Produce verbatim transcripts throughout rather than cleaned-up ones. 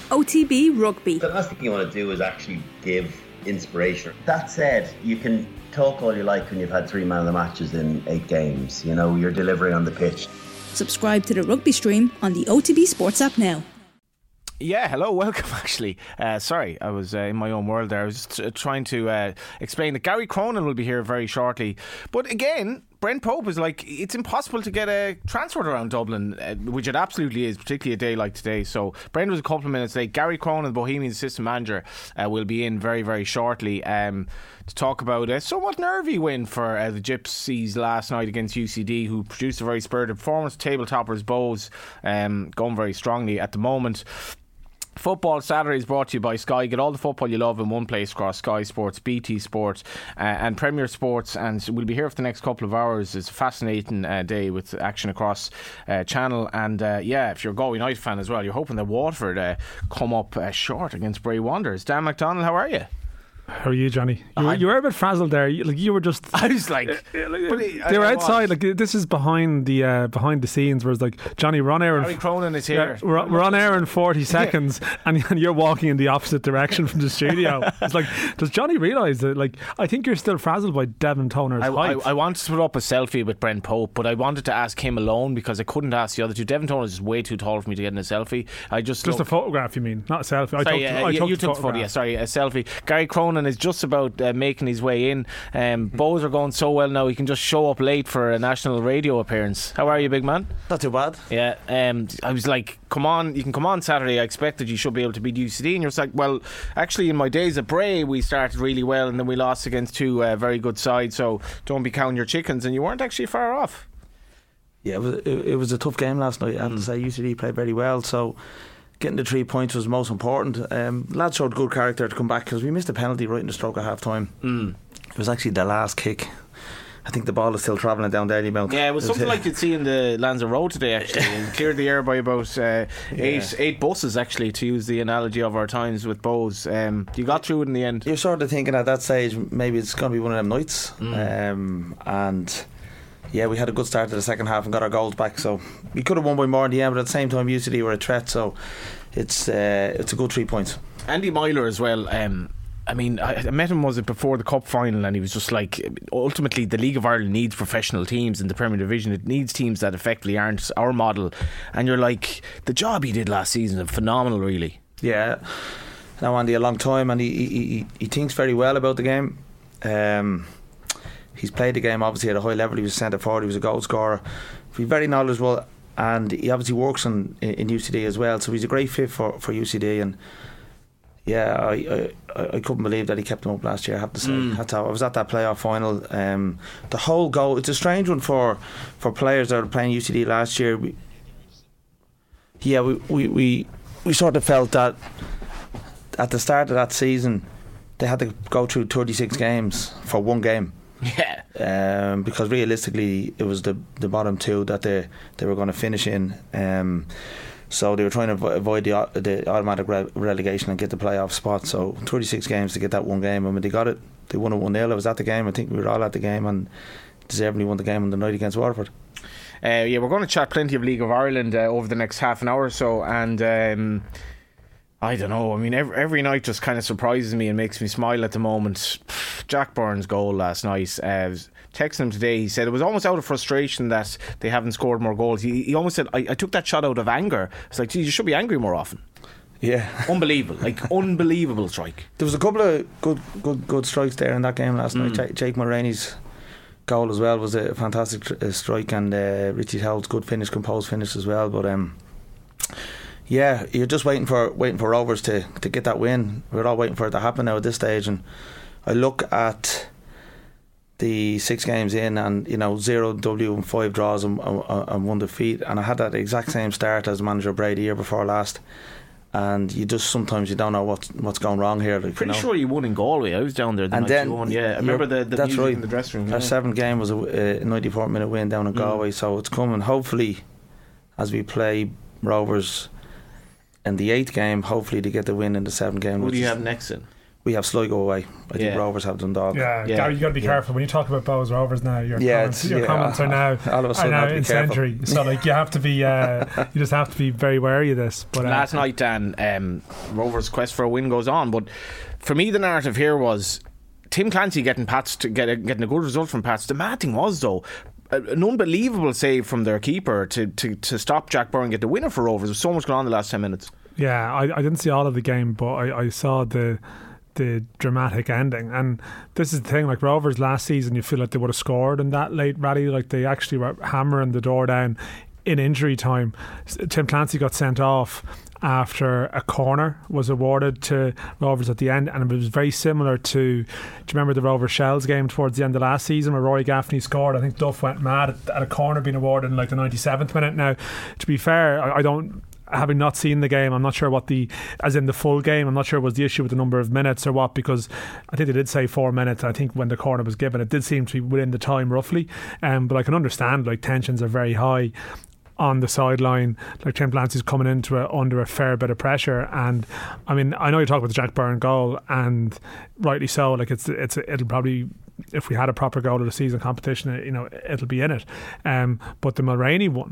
O T B Rugby. The last thing you want to do is actually give inspiration. That said, you can talk all you like when you've had three man of the matches in eight games. You know, you're delivering on the pitch. Subscribe to the rugby stream on the O T B Sports app now. Yeah, hello, welcome actually. Uh, sorry, I was uh, in my own world there. I was just uh, trying to uh, explain that Gary Cronin will be here very shortly. But again, Brent Pope is like, it's impossible to get a transfer around Dublin, uh, which it absolutely is, particularly a day like today. So Brent was a couple of minutes late. Gary Cronin, the Bohemian assistant manager, uh, will be in very, very shortly um, to talk about a somewhat nervy win for uh, the Gypsies last night against U C D, who produced a very spirited performance. Table toppers Bows um, going very strongly at the moment. Football Saturday is brought to you by Sky. Get all the football you love in one place across Sky Sports, B T Sport uh, and Premier Sports, and we'll be here for the next couple of hours. It's a fascinating uh, day with action across uh, channel, and uh, yeah, if you're a Galway United fan as well, you're hoping that Waterford uh, come up uh, short against Bray Wanderers. Dan McDonald, how are you? How are you, Johnny? You were, you were a bit frazzled there. You, like you were just. I was like, but they were outside. Like this is behind the uh, behind the scenes. Whereas like Johnny, we're on air. Gary Cronin is here. Yeah, we're, we're on air in forty seconds, and, and you're walking in the opposite direction from the studio. It's like, does Johnny realise that? Like, I think you're still frazzled by Devin Toner's I, height. I, I wanted to put up a selfie with Brent Pope, but I wanted to ask him alone because I couldn't ask the other two. Devin Toner is way too tall for me to get in a selfie. I just just look, a photograph, you mean, not a selfie? I sorry, took, uh, I you, took you the took the photo. Yeah, sorry, a selfie. Gary Cronin is just about Uh, making his way in. um, Bows are going so well now he can just show up late for a national radio appearance. How are you, big man? Not too bad. Yeah, um, I was like, come on, you can come on Saturday. I expected you should be able to beat U C D, and you're like, well, actually in my days at Bray we started really well and then we lost against two uh, very good sides, so don't be counting your chickens, and you weren't actually far off. Yeah, it was, it, it was a tough game last night. I have mm. to say U C D played very well, so getting the three points was most important. Um, lads showed good character to come back because we missed a penalty right in the stroke of half time. Mm. It was actually the last kick. I think the ball is still travelling down Dalymount. Yeah, it was something like you'd see in the Lanza Road today, actually. It cleared the air by about uh, eight yeah. eight buses, actually, to use the analogy of our times with Bows. Um, you got through it in the end. You're sort of thinking at that stage maybe it's going to be one of them nights. Mm. Um, and yeah, we had a good start to the second half and got our goals back, so we could have won by more in the end, but at the same time U C D were a threat, so it's uh, it's a good three points. Andy Myler as well. um, I mean, I, I met him, was it before the Cup final, and he was just like, ultimately the League of Ireland needs professional teams in the Premier Division. It needs teams that effectively aren't our model, and you're like, the job he did last season is phenomenal, really. Yeah, now Andy a long time, and he, he, he, he thinks very well about the game. um, He's played the game obviously at a high level. He was centre forward, he was a goal scorer. He's very knowledgeable, and he obviously works on, in, in U C D as well, so he's a great fit for, for U C D. And yeah, I, I I couldn't believe that he kept them up last year, I have to say. Mm. That's how, I was at that playoff final. Um, the whole goal, it's a strange one for, for players that were playing U C D last year. We, yeah, we, we, we, we sort of felt that at the start of that season they had to go through thirty-six games for one game. Yeah. Um, because realistically it was the the bottom two that they they were going to finish in. Um, so they were trying to avoid the the automatic re- relegation and get the playoff spot. So thirty-six games to get that one game. I mean, they got it. They won it one nil. I was at the game. I think we were all at the game, and deservedly won the game on the night against Waterford. Uh, yeah, we're going to chat plenty of League of Ireland uh, over the next half an hour or so, and um, I don't know, I mean every, every night just kind of surprises me and makes me smile at the moment. Jack Byrne's goal last night, uh, texting him today, he said it was almost out of frustration that they haven't scored more goals. He, he almost said, I, I took that shot out of anger. It's like, geez, you should be angry more often. Yeah. Unbelievable, like unbelievable strike. There was a couple of good good good strikes there in that game last mm. night. Jake Mulroney's goal as well was a fantastic tr- uh, strike, and uh, Richie Howell's good finish, composed finish as well. But um yeah, you're just waiting for waiting for Rovers to, to get that win. We're all waiting for it to happen now at this stage. And I look at the six games in, and you know, zero W and five draws and, and, and one defeat. And I had that exact same start as manager Bray the year before last. And you just sometimes you don't know what's what's going wrong here. Like, Pretty you know. sure you won in Galway. I was down there the and night then you won. Yeah, I remember the, the that's music right. in the dressing room. Our yeah. seventh game was a, a ninety-four minute win down in mm. Galway, so it's coming. Hopefully, as we play Rovers in the eighth game, hopefully to get the win in the seventh game. Who do you have next in? we have Sligo away. I Yeah. think Rovers have Dundalk. Yeah, Yeah. Gary, you got to be Yeah. careful when you talk about Bows Rovers now. Your Yeah, comments, it's- your yeah, comments are now all of a are sudden I now have to be incendiary. So like you have to be, uh, you just have to be very wary of this. But uh, Last night, Dan, um, Rovers' quest for a win goes on, but for me, the narrative here was Tim Clancy getting Pats to get a, getting a good result from Pats. The mad thing was though, an unbelievable save from their keeper to, to, to stop Jack Byrne and get the winner for Rovers. There was so much going on in the last ten minutes. yeah, I, I didn't see all of the game, but I, I saw the the dramatic ending. And this is the thing, like Rovers last season, you feel like they would have scored in that late rally. Like they actually were hammering the door down in injury time. Tim Clancy got sent off after a corner was awarded to Rovers at the end, and it was very similar to, do you remember the Rovers Shells game towards the end of last season where Rory Gaffney scored? I think Duff went mad at, at a corner being awarded in like the ninety-seventh minute. Now, to be fair, I, I don't, having not seen the game, I'm not sure what the, as in the full game, I'm not sure was the issue with the number of minutes or what, because I think they did say four minutes. I think when the corner was given, it did seem to be within the time roughly. Um, but I can understand like tensions are very high on the sideline. Like Tim Clancy's coming into it under a fair bit of pressure, and I mean, I know you talk about the Jack Byrne goal, and rightly so. Like it's it's it'll probably, if we had a proper goal of the season competition, you know, it'll be in it. Um, but the Mulroney one,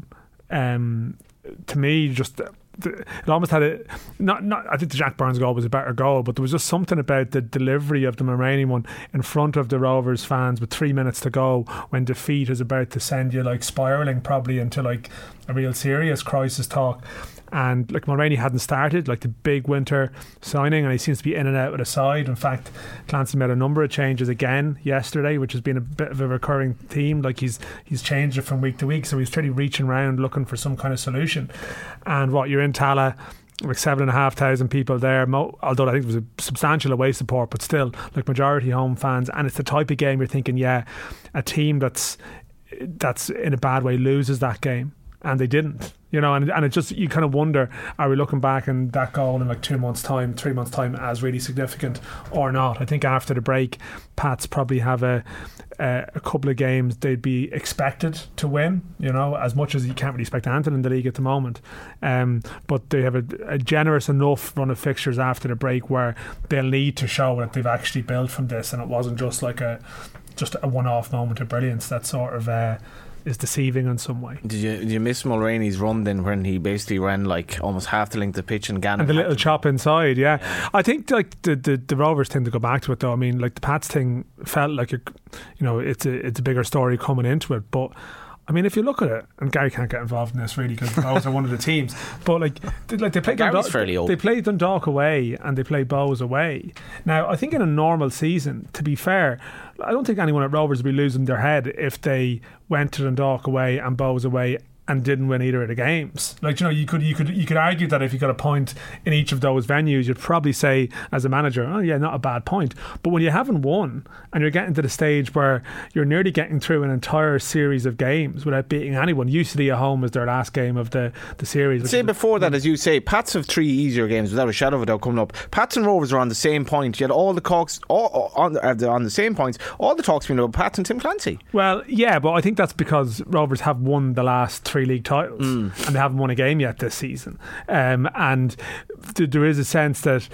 um, to me, just it almost had a not not. I think the Jack Byrne's goal was a better goal, but there was just something about the delivery of the Mulroney one in front of the Rovers fans with three minutes to go, when defeat is about to send you like spiralling probably into like a real serious crisis talk. And like Mulroney hadn't started, like the big winter signing, and he seems to be in and out with a side. In fact, Clancy made a number of changes again yesterday, which has been a bit of a recurring theme. Like he's he's changed it from week to week, so he's really reaching around looking for some kind of solution. And what, you're in Tala, like seven and a half thousand people there, mo- although I think there was a substantial away support, but still like majority home fans, and it's the type of game you're thinking, yeah, a team that's that's in a bad way loses that game. And they didn't, you know, and, and it just, you kind of wonder, are we looking back and that goal in like two months time, three months time as really significant or not? I think after the break, Pats probably have a a, a couple of games they'd be expected to win, you know, as much as you can't really expect anything in the league at the moment. Um, but they have a, a generous enough run of fixtures after the break where they'll need to show that they've actually built from this, and it wasn't just like a just a one-off moment of brilliance that sort of uh, is deceiving in some way. Did you did you miss Mulroney's run then, when he basically ran like almost half the length of the pitch and Gannon and the little had to- chop inside? Yeah. Yeah. I think like the, the the Rovers thing, to go back to it though, I mean, like the Pats thing felt like a, you know, it's a it's a bigger story coming into it, but I mean, if you look at it, and Gary can't get involved in this really because those are one of the teams, but like they, like they played Gary's Dundalk, fairly old. they played Dundalk away and they played Bows away. Now, I think in a normal season, to be fair, I don't think anyone at Rovers would be losing their head if they went to Dundalk away and Bows away and didn't win either of the games. Like, you know, you could you could you could argue that if you got a point in each of those venues, you'd probably say as a manager, oh yeah, not a bad point. But when you haven't won and you're getting to the stage where you're nearly getting through an entire series of games without beating anyone, usually at home is their last game of the, the series. Say before that, as you say, Pats have three easier games without a shadow of a doubt coming up. Pats and Rovers are on the same point. You had all the talks all, all, on, uh, on the same points. All the talks being about Pats and Tim Clancy. Well, yeah, but I think that's because Rovers have won the last three league titles mm. and they haven't won a game yet this season. Um, and th- there is a sense that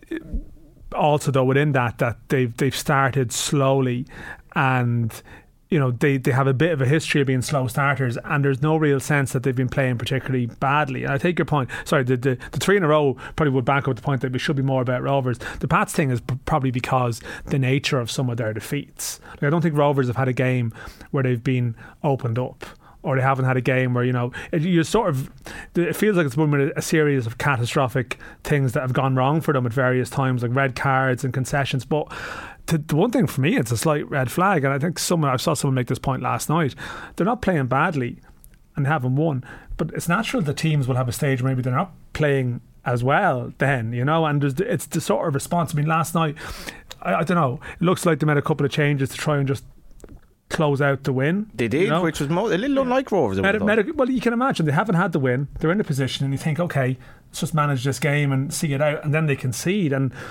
also though within that that they've they've started slowly, and you know they, they have a bit of a history of being slow starters, and there's no real sense that they've been playing particularly badly. And I take your point. Sorry, the, the, the three in a row probably would back up the point that we should be more about Rovers. The Pats thing is p- probably because the nature of some of their defeats. Like, I don't think Rovers have had a game where they've been opened up, or they haven't had a game where, you know, it, you sort of, it feels like it's been a, a series of catastrophic things that have gone wrong for them at various times, like red cards and concessions. But to, the one thing for me, it's a slight red flag, and I think someone, I saw someone make this point last night. They're not playing badly and haven't won, but it's natural that teams will have a stage where maybe they're not playing as well then, you know, and there's, it's the sort of response. I mean, last night, I, I don't know, it looks like they made a couple of changes to try and just close out the win. They did, you know? which was mo- a little unlike Rovers. Meta, meta, well, you can imagine they haven't had the win. They're in a position, and you think, okay, let's just manage this game and see it out, and then they concede. And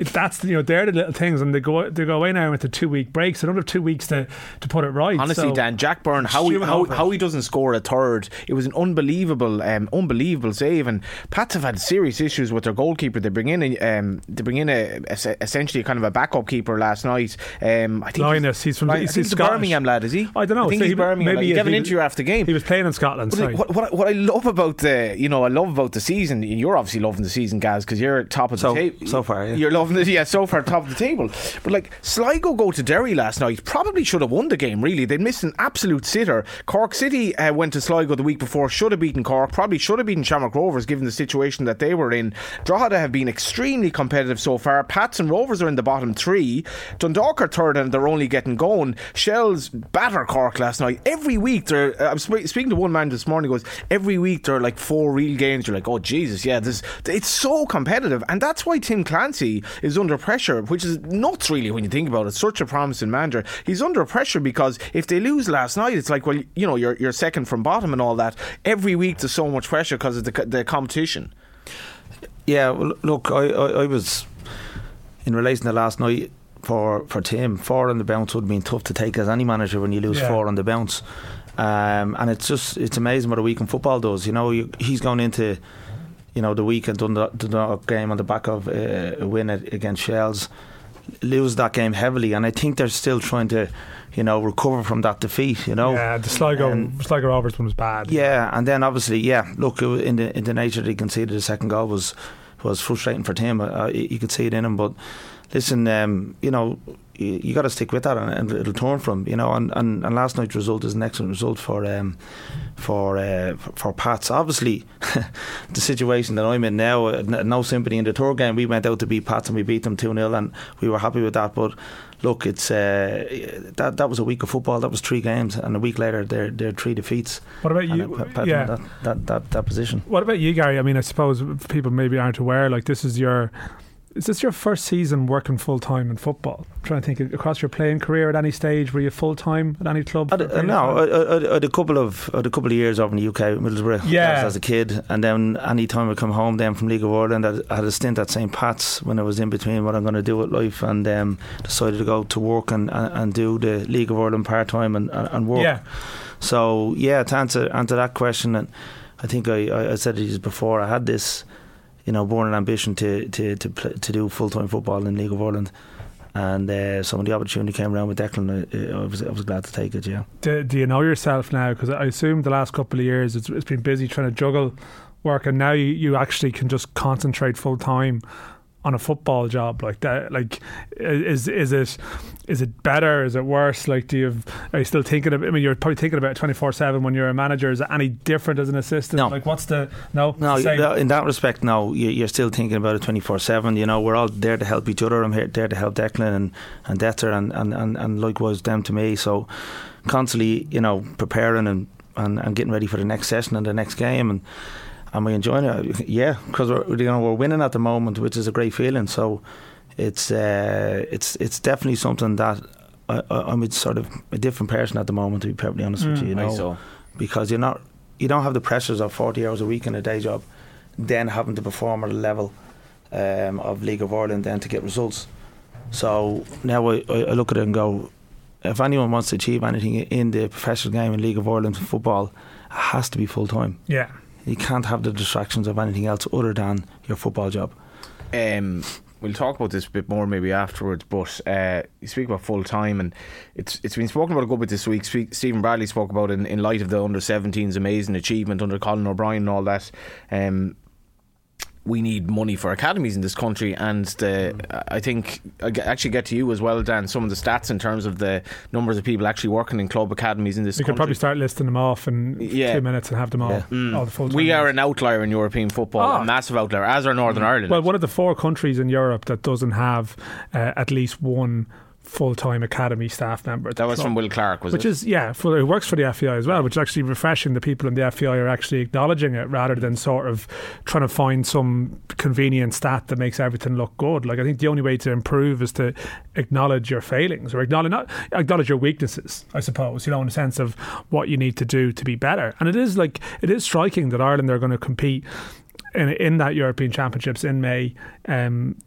it, that's, you know, they're the little things, and they go they go away now into two week breaks. So they don't have two weeks to, to put it right. Honestly, so, Dan, Jack Byrne, how he, how, how he doesn't score a third, it was an unbelievable, um, unbelievable save. And Pats have had serious issues with their goalkeeper. They bring in a, um, they bring in a, a essentially kind of a backup keeper last night. Um, I think Linus, he's, he's from I, he's, I think he's a Birmingham lad, is he? I don't know. I think so he's he, Birmingham. Maybe he gave an he, interview after the game. He was playing in Scotland. Like, what, what, what I love about the, you know, I love about the season. You're obviously loving the season, Gaz, because you're top of the so, table. So far, yeah. You're loving it, yeah. So far, top of the table. But like Sligo go to Derry last night, probably should have won the game. Really, they missed an absolute sitter. Cork City uh, went to Sligo the week before, should have beaten Cork, probably should have beaten Shamrock Rovers given the situation that they were in. Drogheda have been extremely competitive so far. Pats and Rovers are in the bottom three. Dundalk are third and they're only getting going. Shells batter Cork last night. Every week they're, I was speaking to one man this morning, goes, every week there are like four real games. You're like, oh Jesus, yeah, this, it's so competitive, and that's why Tim Clancy is under pressure, which is nuts really when you think about it. Such a promising manager. He's under pressure because if they lose last night, it's like, well, you know, you're you're second from bottom and all that. Every week there's so much pressure because of the, the competition. Yeah, well, look, I, I, I was in relation to last night. For, for Tim, four on the bounce would have been tough to take as any manager when you lose yeah. four on the bounce. Um, and it's just, it's amazing what a week in football does. You know, you, he's going into, you know, the week and done the Dundalk game on the back of uh, a win against Shells, lose that game heavily, and I think they're still trying to, you know, recover from that defeat. You know, yeah, the Sligo um, Sligo Rovers one was bad. Yeah, and then obviously, yeah, look, in the in the nature that he conceded the second goal was was frustrating for Tim. Uh, you could see it in him, but. Listen, um, you know, you, you got to stick with that, and, and it'll turn from, you know. And, and, and last night's result is an excellent result for um, for uh, for, for Pats. Obviously, the situation that I'm in now, no sympathy in the third game. We went out to beat Pats and we beat them two nil, and we were happy with that. But look, it's uh, that that was a week of football. That was three games, and a week later, they're they're three defeats. What about you? Pat, yeah, that, that that that position. What about you, Gary? I mean, I suppose people maybe aren't aware. Like, this is your. Is this your first season working full time in football? I'm trying to think across your playing career at any stage. Were you full time at any club? I'd, uh, no, I, I, I had a couple of I had a couple of years over in the U K, Middlesbrough, yeah. as a kid, and then any time I come home, then from League of Ireland, I had a stint at Saint Pat's when I was in between what I'm going to do with life, and um, decided to go to work and, and, and do the League of Ireland part time and, and work. Yeah. So yeah, to answer answer that question, and I think I, I said it before. I had this. You know, born an ambition to to to, play, to do full time football in League of Ireland, and uh, so when the opportunity came around with Declan, I, I was I was glad to take it. Yeah. Do, do you know yourself now? Because I assume the last couple of years it's, it's been busy trying to juggle work, and now you, you actually can just concentrate full time on a football job like that. Like, is is it is it better? Is it worse? Like, do you have, are you still thinking of? I mean, you're probably thinking about it twenty-four seven when you're a manager. Is it any different as an assistant? No. Like, what's the no? No, same. In that respect, no. You're still thinking about it twenty-four seven. You know, we're all there to help each other. I'm here there to help Declan and and Detzer and, and, and, and likewise them to me. So constantly, you know, preparing and, and, and getting ready for the next session and the next game. And Am I enjoying it? Yeah, because we're, you know, we're winning at the moment, which is a great feeling. So it's uh, it's it's definitely something that I, I'm a sort of a different person at the moment, to be perfectly honest mm, with you. You know, so. Because you're not, you don't have the pressures of forty hours a week in a day job, then having to perform at a level um, of League of Ireland, then to get results. So now I, I look at it and go, if anyone wants to achieve anything in the professional game in League of Ireland football, it has to be full time. Yeah. You can't have the distractions of anything else other than your football job. Um, we'll talk about this a bit more maybe afterwards, but uh, you speak about full time, and it's it's been spoken about a good bit this week. Stephen Bradley spoke about it in, in light of the under seventeens amazing achievement under Colin O'Brien and all that. Um, we need money for academies in this country, and the I think I actually get to you as well, Dan, some of the stats in terms of the numbers of people actually working in club academies in this we country. We could probably start listing them off in yeah. two minutes and have them all, yeah. mm. all the full time. We are an outlier in European football, oh. a massive outlier, as are Northern mm. Ireland. Well, one of the four countries in Europe that doesn't have uh, at least one full-time academy staff member. That was club, from Will Clark, was which it? Which is, yeah, for, it works for the F E I as well, which is actually refreshing. The people in the F E I are actually acknowledging it rather than sort of trying to find some convenient stat that makes everything look good. Like, I think the only way to improve is to acknowledge your failings, or acknowledge not acknowledge your weaknesses, I suppose, you know, in the sense of what you need to do to be better. And it is like, it is striking that Ireland are going to compete in, in that European Championships in May, um,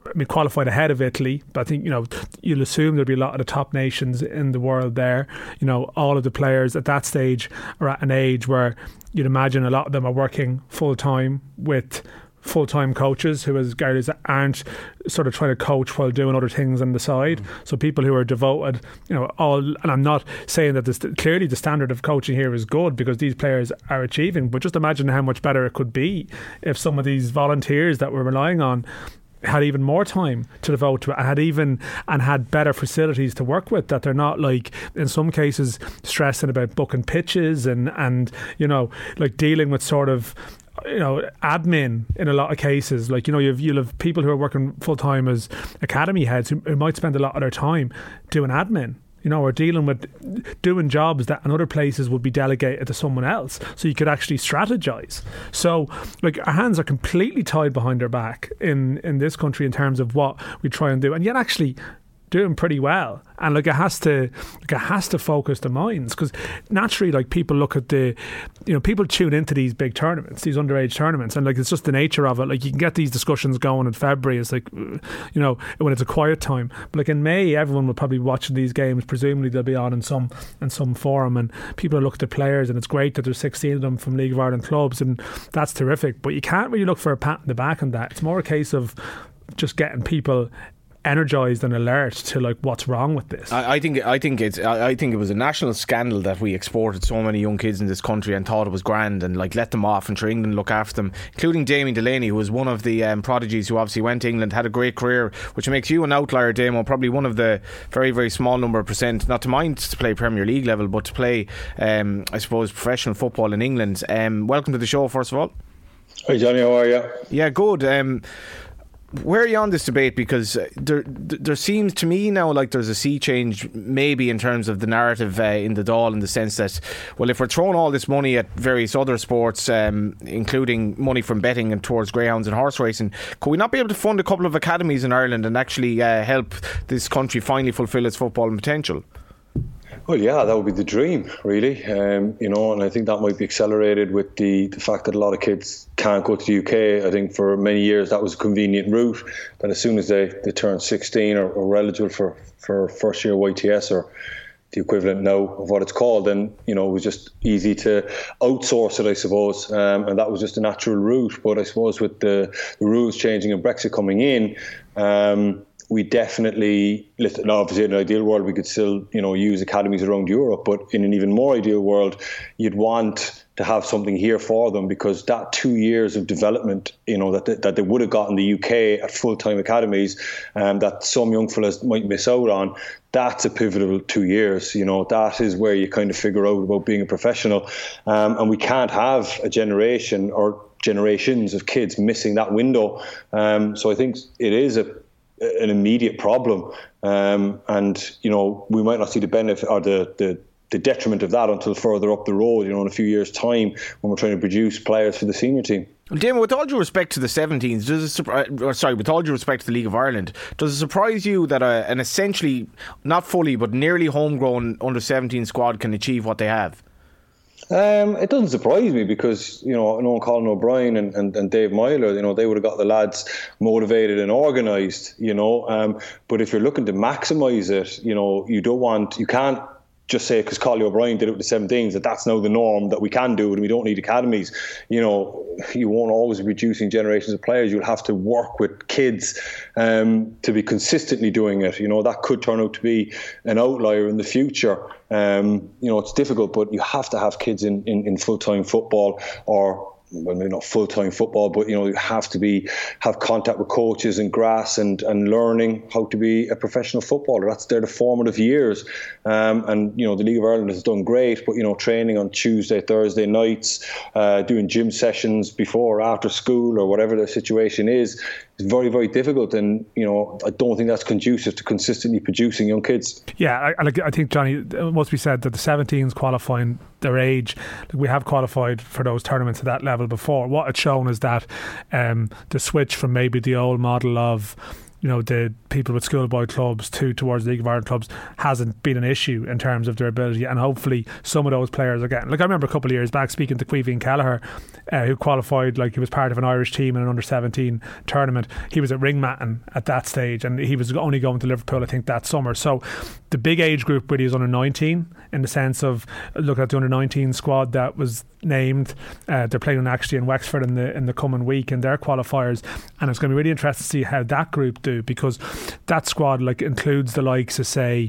I mean, qualified ahead of Italy, but I think, you know, you'll assume there'll be a lot of the top nations in the world there. You know, all of the players at that stage are at an age where you'd imagine a lot of them are working full time with full-time coaches who, as Gary says, aren't sort of trying to coach while doing other things on the side. Mm. So people who are devoted, you know, all, and I'm not saying that this, clearly the standard of coaching here is good because these players are achieving, but just imagine how much better it could be if some of these volunteers that we're relying on had even more time to devote to it and had even and had better facilities to work with, that they're not, like, in some cases stressing about booking pitches and and you know, like dealing with sort of, you know, admin in a lot of cases. Like, you know, you've, you'll have people who are working full time as academy heads who, who might spend a lot of their time doing admin, you know, or dealing with doing jobs that in other places would be delegated to someone else. So you could actually strategize. So, like, our hands are completely tied behind our back in, in this country in terms of what we try and do, and yet actually doing pretty well. And like, it has to like it has to focus the minds, because naturally, like, people look at the, you know, people tune into these big tournaments, these underage tournaments, and like, it's just the nature of it. Like, you can get these discussions going in February, it's like, you know, when it's a quiet time, but like in May everyone will probably be watching these games. Presumably they'll be on in some in some forum, and people are looking at players, and it's great that there's sixteen of them from League of Ireland clubs, and that's terrific, but you can't really look for a pat in the back on that. It's more a case of just getting people energised and alert to, like, what's wrong with this. I, I think I think it's I, I think it was a national scandal that we exported so many young kids in this country and thought it was grand and, like, let them off and try England look after them, including Damien Delaney, who was one of the um, prodigies who obviously went to England, had a great career, which makes you an outlier, Damo, probably one of the very, very small number of percent, not to mind to play Premier League level, but to play um, I suppose professional football in England. Um, welcome to the show, first of all. Hi Johnny, how are you? Yeah, good. Um, Where are you on this debate? Because there there seems to me now like there's a sea change maybe in terms of the narrative uh, in the Dáil, in the sense that, well, if we're throwing all this money at various other sports, um, including money from betting and towards greyhounds and horse racing, could we not be able to fund a couple of academies in Ireland and actually uh, help this country finally fulfil its footballing potential? Well, yeah, that would be the dream, really. Um, you know, and I think that might be accelerated with the, the fact that a lot of kids can't go to the U K. I think for many years that was a convenient route, that as soon as they, they turn sixteen or, or were eligible for, for first year Y T S, or the equivalent now of what it's called, then, you know, it was just easy to outsource it, I suppose. Um, and that was just a natural route. But I suppose with the, the rules changing and Brexit coming in, um, we definitely, obviously in an ideal world we could still, you know, use academies around Europe, but in an even more ideal world you'd want to have something here for them, because that two years of development, you know, that they, that they would have got in the U K at full-time academies, um, that some young fellas might miss out on, that's a pivotal two years. You know, that is where you kind of figure out about being a professional, um, and we can't have a generation or generations of kids missing that window. Um, so I think it is a an immediate problem, um, and, you know, we might not see the benefit or the, the the detriment of that until further up the road, you know, in a few years' time, when we're trying to produce players for the senior team. Damon, with all due respect to the seventeens, does it, or sorry, with all due respect to the League of Ireland, does it surprise you that a, an essentially, not fully, but nearly homegrown under seventeen squad can achieve what they have? Um, it doesn't surprise me, because, you know, I know Colin O'Brien and, and, and Dave Myler, you know, they would have got the lads motivated and organised, you know. Um, but if you're looking to maximise it, you know, you don't want, you can't just say because Colin O'Brien did it with the seventeens that that's now the norm, that we can do it and we don't need academies. You know, you won't always be producing generations of players. You'll have to work with kids um, to be consistently doing it. You know, that could turn out to be an outlier in the future. Um, you know, it's difficult, but you have to have kids in, in, in full-time football, or, well, maybe not full-time football, but, you know, you have to be have contact with coaches and grass and, and learning how to be a professional footballer. That's their the formative years. Um, and, you know, the League of Ireland has done great, but, you know, training on Tuesday, Thursday nights, uh, doing gym sessions before or after school or whatever the situation is, is very, very difficult. And, you know, I don't think that's conducive to consistently producing young kids. Yeah, I, I think, Johnny, it must be said that the seventeens qualifying their age, we have qualified for those tournaments at that level before. What it's shown is that um, the switch from maybe the old model of, you know, the people with schoolboy clubs to towards League of Ireland clubs hasn't been an issue in terms of their ability, and hopefully some of those players are getting, like I remember a couple of years back speaking to Caoimhín Kelleher, uh, who qualified, like he was part of an Irish team in an under seventeen tournament. He was at Ringmatton at that stage, and he was only going to Liverpool I think that summer. So the big age group really is under nineteen, in the sense of looking at the under nineteen squad that was named. Uh, they're playing actually in Wexford in the in the coming week in their qualifiers, and it's going to be really interesting to see how that group do, because that squad like includes the likes of, say,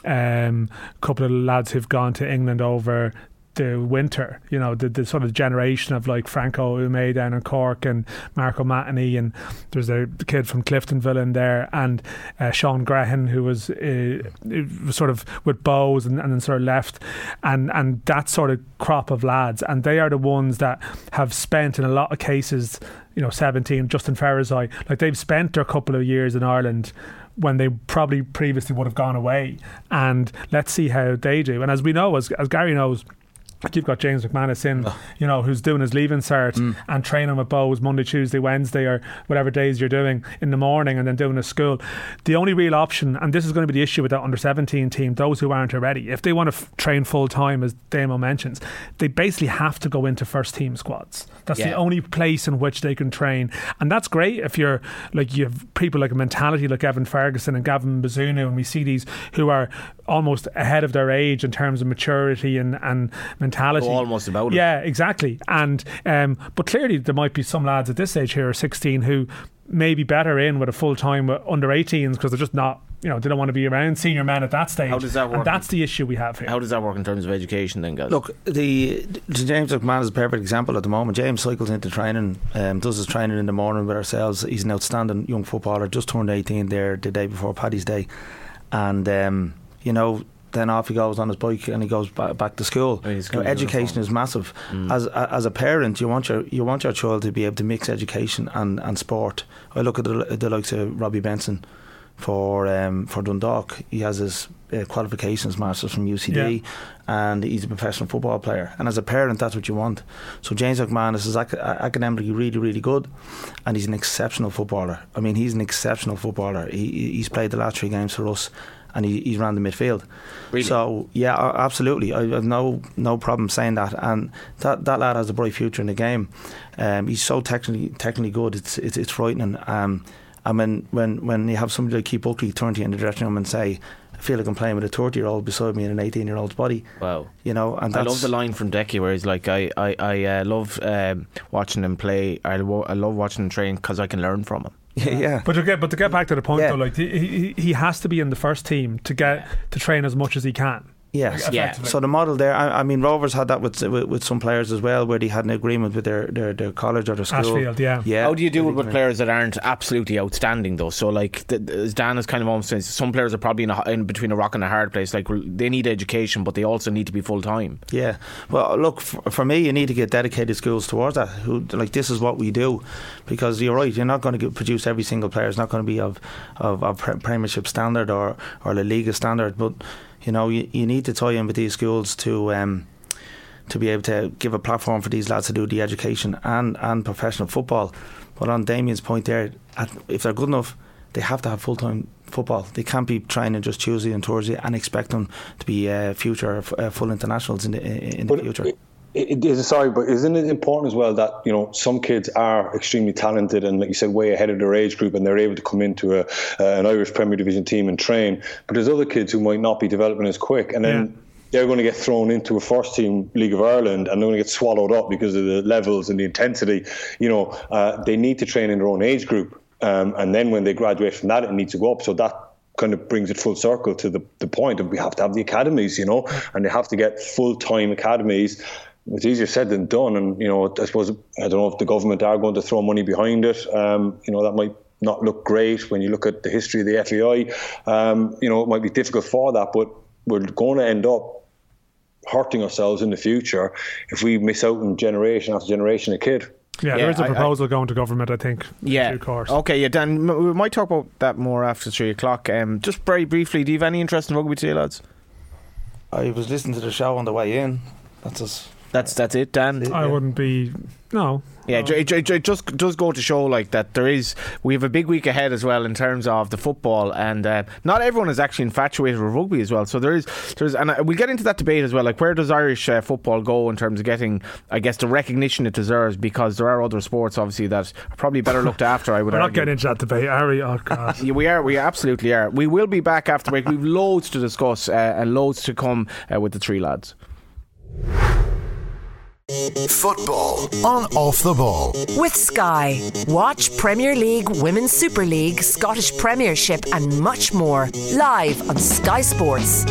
um, a couple of lads who've gone to England over the winter, you know, the, the sort of generation of like Franco Ume down in Cork and Marco Mattany, and there's a kid from Cliftonville in there, and uh, Sean Grehan, who was uh, was sort of with Bows and, and then sort of left, and and that sort of crop of lads, and they are the ones that have spent in a lot of cases, you know, seventeen, Justin Ferrazai, like they've spent their couple of years in Ireland when they probably previously would have gone away, and let's see how they do. And as we know, as, as Gary knows, like you've got James McManus in, oh. you know, who's doing his leaving cert mm. and training with Bows Monday, Tuesday, Wednesday, or whatever days you're doing in the morning, and then doing a school. The only real option, and this is going to be the issue with that under seventeen team, those who aren't already, if they want to f- train full time, as Damo mentions, they basically have to go into first team squads. That's yeah. the only place in which they can train, and that's great if you're like, you have people like a mentality like Evan Ferguson and Gavin Bazunu, and we see these who are almost ahead of their age in terms of maturity and, and mentality. Oh, almost about it. Yeah, exactly. And um, but clearly there might be some lads at this age here, sixteen, who may be better in with a full time under eighteens because they're just not, you know, they don't want to be around senior men at that stage. How does that work? And that's the issue we have here. How does that work in terms of education then, guys? Look, the, the James McMahon is a perfect example at the moment. James cycles into training, um, does his training in the morning with ourselves. He's an outstanding young footballer, just turned eighteen there the day before Paddy's Day, and um, you know, then off he goes on his bike and he goes back, back to school. Oh, you know, education is massive. Mm. As a, as a parent, you want your you want your child to be able to mix education and, and sport. I look at the, the likes of Robbie Benson for um, for Dundalk. He has his uh, qualifications masters from U C D, yeah. and he's a professional football player. And as a parent, that's what you want. So James McManus is ac- academically really, really good, and he's an exceptional footballer. I mean, he's an exceptional footballer. He, he's played the last three games for us, and he, he's ran the midfield. Really? So yeah, absolutely. I have no no problem saying that. And that, that lad has a bright future in the game. Um, he's so technically technically good. It's it's, it's frightening. Um, I mean, when when you have somebody like Keith Buckley turn to you in the dressing room and say, I feel like I'm playing with a thirty year old beside me in an eighteen year old's body. Wow. You know, and I love the line from Decky where he's like, I I, I uh, love um, watching him play. I, lo- I love watching him train because I can learn from him. Yeah, yeah. But to get but to get back to the point, yeah. though, like he he has to be in the first team to get yeah. to train as much as he can. Yes, yeah. So the model there, I, I mean, Rovers had that with, with with some players as well, where they had an agreement with their, their, their college or their school. Ashfield, yeah. yeah. How do you do it with players that aren't absolutely outstanding, though? So, like, the, as Dan has kind of almost said, some players are probably in, a, in between a rock and a hard place. Like, they need education, but they also need to be full time. Yeah. Well, look, for, for me, you need to get dedicated schools towards that. Who like this is what we do, because you're right. You're not going to get, produce every single player. It's not going to be of of, of Premiership standard or or La Liga standard, but. You know, you, you need to tie in with these schools to um, to be able to give a platform for these lads to do the education and, and professional football. But on Damien's point there, at, if they're good enough, they have to have full-time football. They can't be training just Tuesday and Thursday and expect them to be uh, future uh, full internationals in the, in the future. It, It is sorry, but isn't it important as well that, you know, some kids are extremely talented and, like you said, way ahead of their age group, and they're able to come into a, uh, an Irish Premier Division team and train. But there's other kids who might not be developing as quick, and then yeah. they're going to get thrown into a first team League of Ireland, and they're going to get swallowed up because of the levels and the intensity. You know, uh, they need to train in their own age group, um, and then when they graduate from that, it needs to go up. So that kind of brings it full circle to the the point of we have to have the academies, you know, and they have to get full time academies. It's easier said than done, and you know, I suppose I don't know if the government are going to throw money behind it. Um, you know, that might not look great when you look at the history of the F A I. Um, you know, it might be difficult for that, but we're going to end up hurting ourselves in the future if we miss out on generation after generation of kid. Yeah, yeah, there is a proposal I, I, going to government, I think. Yeah. In due course. Okay, yeah, Dan, we might talk about that more after three o'clock. Um, just very briefly, do you have any interest in rugby today, lads? I was listening to the show on the way in. That's as That's that's it, Dan. I wouldn't be. No. Yeah, it, it, it just does go to show like that there is. We have a big week ahead as well in terms of the football, and uh, not everyone is actually infatuated with rugby as well. So there is, there's, and we'll get into that debate as well. Like, where does Irish uh, football go in terms of getting, I guess, the recognition it deserves? Because there are other sports, obviously, that are probably better looked after. I would. We're argue. not getting into that debate, are we? Oh God. Yeah, we are. We absolutely are. We will be back after break. We've loads to discuss uh, and loads to come uh, with the three lads. Football on Off the Ball with Sky. Watch Premier League, Women's Super League, Scottish Premiership and much more live on Sky Sports.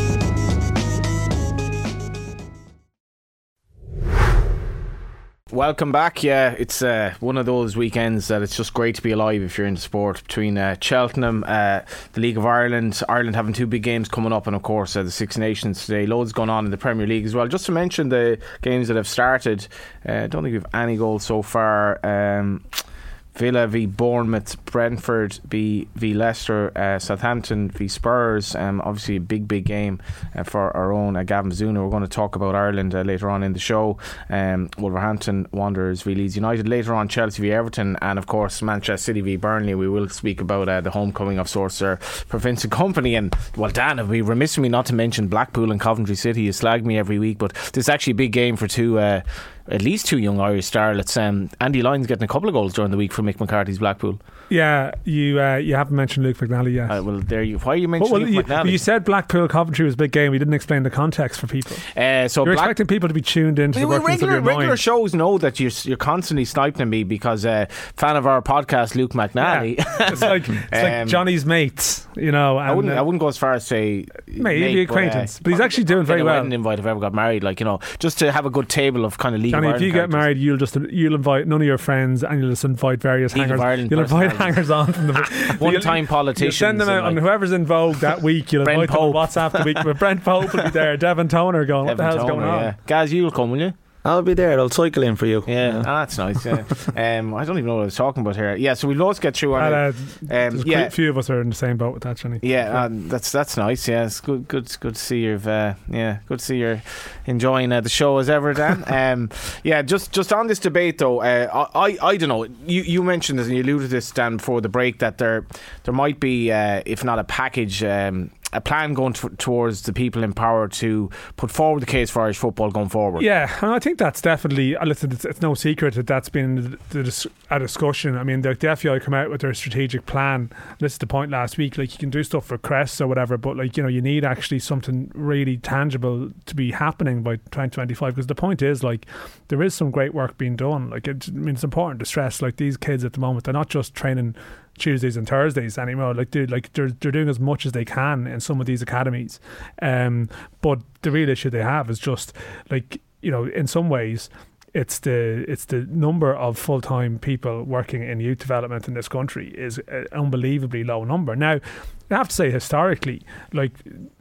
Welcome back. Yeah, it's uh, one of those weekends that it's just great to be alive if you're into sport, between uh, Cheltenham, uh, the League of Ireland, Ireland having two big games coming up, and of course uh, the Six Nations today. Loads going on in the Premier League as well. Just to mention the games that have started, uh, I don't think we have any goals so far. um, Villa v Bournemouth, Brentford v, v Leicester, uh, Southampton v Spurs. Um, obviously a big big game uh, for our own uh, Gavin Zuna. We're going to talk about Ireland uh, later on in the show. um, Wolverhampton Wanderers v Leeds United later on, Chelsea v Everton, and of course Manchester City v Burnley. We will speak about uh, the homecoming of sorts there for Vincent Kompany. And well, Dan, it would be remiss of me not to mention Blackpool and Coventry City. You slag me every week, but this is actually a big game for two uh, at least two young Irish starlets. Um, Andy Lyons getting a couple of goals during the week for Mick McCarthy's Blackpool. Yeah, you uh, you haven't mentioned Luke McNally yet. Uh, well, there you. Why are you mentioning well, Luke you, McNally? You said Blackpool Coventry was a big game. You didn't explain the context for people. Uh, so You're Black- expecting people to be tuned into the well, workings regular, of your regular mind. shows know that you're, you're constantly sniping me because uh, fan of our podcast, Luke McNally. Yeah. It's like it's Um, like Johnny's mates, you know. And, I wouldn't. uh, I wouldn't go as far as say Mate, he'd be acquaintance, but, uh, but he's actually doing very a well. Wedding invite if I ever got married, like, you know, just to have a good table of kind of League Johnny, of Ireland if you get characters. married, you'll just you'll invite none of your friends, and you'll just invite various League of hangers. Ireland You'll invite personalities. hangers on from the one-time you'll, politicians. You'll send them out, and, and like, whoever's in vogue that week, you'll Brent invite them on Pope. WhatsApp the week. But Brent Pope will be there. Devon Toner going, what Evan the hell's Toner, going on? Yeah. Gaz, you'll come, will you? I'll be there. I'll cycle in for you. Yeah, yeah. Ah, that's nice. Yeah. um, I don't even know what I was talking about here. Yeah, so we've loads to get through on And, it. uh, Um, there's yeah. quite a few of us are in the same boat with that, Johnny. Yeah, uh, that's that's nice. Yeah, it's good, good, good to see you've. Uh, yeah, good to see you're enjoying uh, the show as ever, Dan. um, yeah, just just on this debate though, uh, I, I I don't know. You you mentioned this and you alluded to this, Dan, before the break, that there there might be, uh, if not a package. Um, a plan going t- towards the people in power to put forward the case for Irish football going forward. Yeah, and I think that's definitely, uh, listen, it's, it's no secret that that's been the, the, a discussion. I mean, the, the F A I come out with their strategic plan. This is the point last week, like, you can do stuff for crests or whatever, but, like, you know, you need actually something really tangible to be happening by twenty twenty-five, because the point is, like, there is some great work being done. Like, it, I mean, it's important to stress, like, these kids at the moment, they're not just training Tuesdays and Thursdays anymore. Like, dude, like they're they're doing as much as they can in some of these academies. Um, but the real issue they have is just, like, you know, in some ways, it's the it's the number of full time people working in youth development in this country is an unbelievably low number. Now, I have to say, historically, like,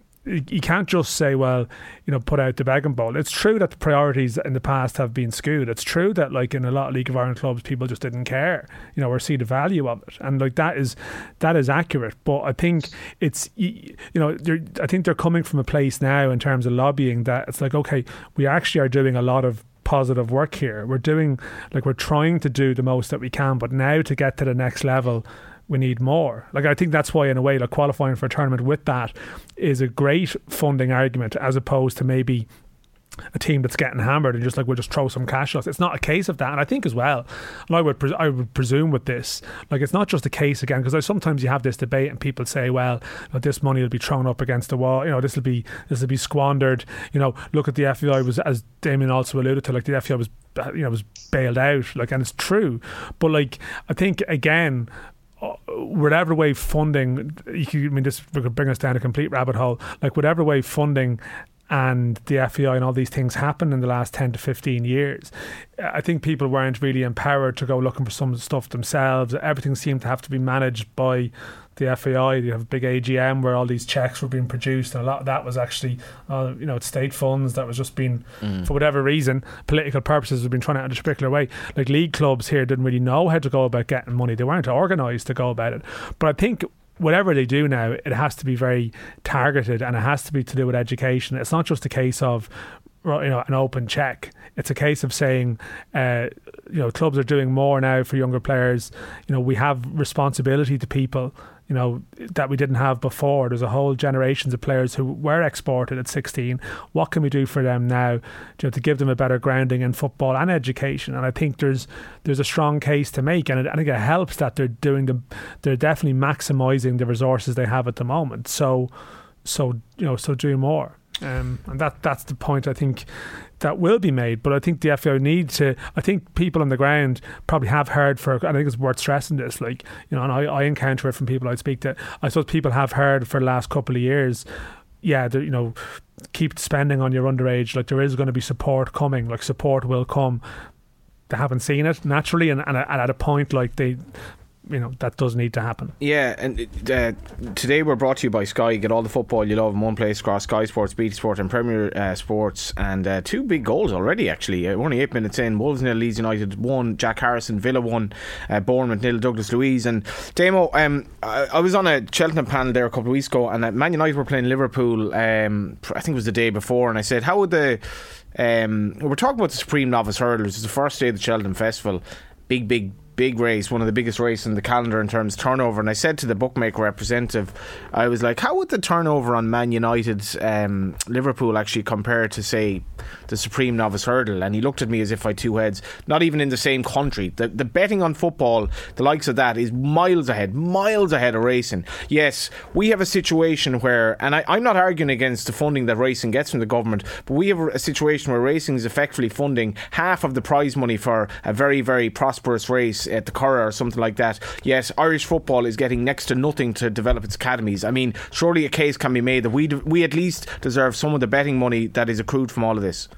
you can't just say, well, you know, put out the begging bowl. It's true that the priorities in the past have been skewed. It's true that, like, in a lot of League of Ireland clubs, people just didn't care, you know, or see the value of it, and, like, that is that is accurate. But I think it's, you know, I think they're coming from a place now in terms of lobbying that it's like, okay, we actually are doing a lot of positive work here. We're doing, like, we're trying to do the most that we can, but now to get to the next level, we need more. Like, I think that's why, in a way, like, qualifying for a tournament with that is a great funding argument, as opposed to maybe a team that's getting hammered and just like, we'll just throw some cash at us. It's not a case of that. And I think as well, and I would pres- I would presume with this, like, it's not just a case, again, because sometimes you have this debate and people say, well, you know, this money will be thrown up against the wall, you know, this will be this will be squandered, you know, look at the F A I, was, as Damien also alluded to, like, the F A I was, you know, was bailed out, like, and it's true. But, like, I think, again, whatever way funding, you could, I mean, this could bring us down a complete rabbit hole, like, whatever way funding and the F A I and all these things happen in the last ten to fifteen years, I think people weren't really empowered to go looking for some stuff themselves. Everything seemed to have to be managed by the F A I. You have a big A G M where all these checks were being produced, and a lot of that was actually, uh, you know, it's state funds that was just being, mm. for whatever reason, political purposes, have been trying out in a particular way. Like, league clubs here didn't really know how to go about getting money. They weren't organised to go about it. But I think whatever they do now, it has to be very targeted, and it has to be to do with education. It's not just a case of you know, an open check. It's a case of saying, uh, you know, clubs are doing more now for younger players. You know, we have responsibility to people, you know, that we didn't have before. There's a whole generations of players who were exported at sixteen. What can we do for them now, you know, to give them a better grounding in football and education? And I think there's there's a strong case to make, and it, I think it helps that they're doing the, they're definitely maximising the resources they have at the moment. So, so you know, so do more. Um, and that that's the point I think that will be made. But I think the F A I need to, I think people on the ground probably have heard for, I think it's worth stressing this, like, you know, and I, I encounter it from people I speak to. I suppose people have heard for the last couple of years, yeah, you know, keep spending on your underage, like there is going to be support coming, like support will come. They haven't seen it naturally, and, and at a point like they, you know, that does need to happen. Yeah, and uh, today we're brought to you by Sky. Get all the football you love in one place across Sky Sports, B T Sport and Premier uh, Sports. And uh, two big goals already, actually. Uh, only eight minutes in. Wolves nil, Leeds United one, Jack Harrison, Villa one, uh, Bournemouth nil, Douglas Luiz. And Damo, um, I, I was on a Cheltenham panel there a couple of weeks ago, and uh, Man United were playing Liverpool, um, I think it was the day before, and I said, how would the... Um, we're talking about the Supreme Novice Hurdle, which is the first day of the Cheltenham Festival. Big, big... big race, one of the biggest races in the calendar in terms of turnover. And I said to the bookmaker representative, I was like, how would the turnover on Man United um, Liverpool actually compare to, say, the Supreme Novice Hurdle? And he looked at me as if I had two heads. Not even in the same country. The, the betting on football, the likes of that, is miles ahead, miles ahead of racing. Yes, we have a situation where, and I, I'm not arguing against the funding that racing gets from the government, but we have a situation where racing is effectively funding half of the prize money for a very, very prosperous race at the Curragh or something like that. Yet Irish football is getting next to nothing to develop its academies. I mean, surely a case can be made that we we at least deserve some of the betting money that is accrued from all of this.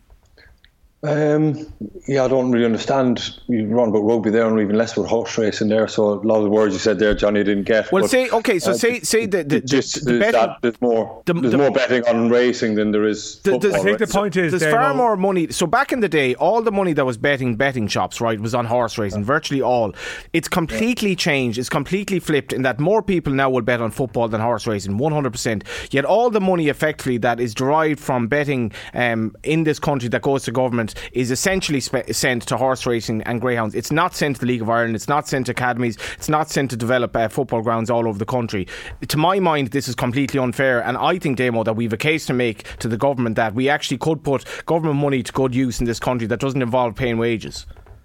Um, yeah, I don't really understand. You're wrong about rugby there, and even less about horse racing there. So a lot of the words you said there, Johnny, didn't get. Well, but, say okay. So uh, say say the the, just the, the betting, that there's more the, there's the, more betting on racing than there is the, football. The, I think right? the point so is there's Dave, far well, more money. So back in the day, all the money that was betting betting shops, right, was on horse racing. Virtually all. It's completely changed. It's completely flipped in that more people now will bet on football than horse racing. one hundred percent. Yet all the money effectively that is derived from betting um, in this country that goes to government is essentially spe- sent to horse racing and greyhounds. It's not sent to the League of Ireland. It's not sent to academies. It's not sent to develop uh, football grounds all over the country. To my mind, this is completely unfair, and I think, Damo, that we have a case to make to the government that we actually could put government money to good use in this country that doesn't involve paying wages.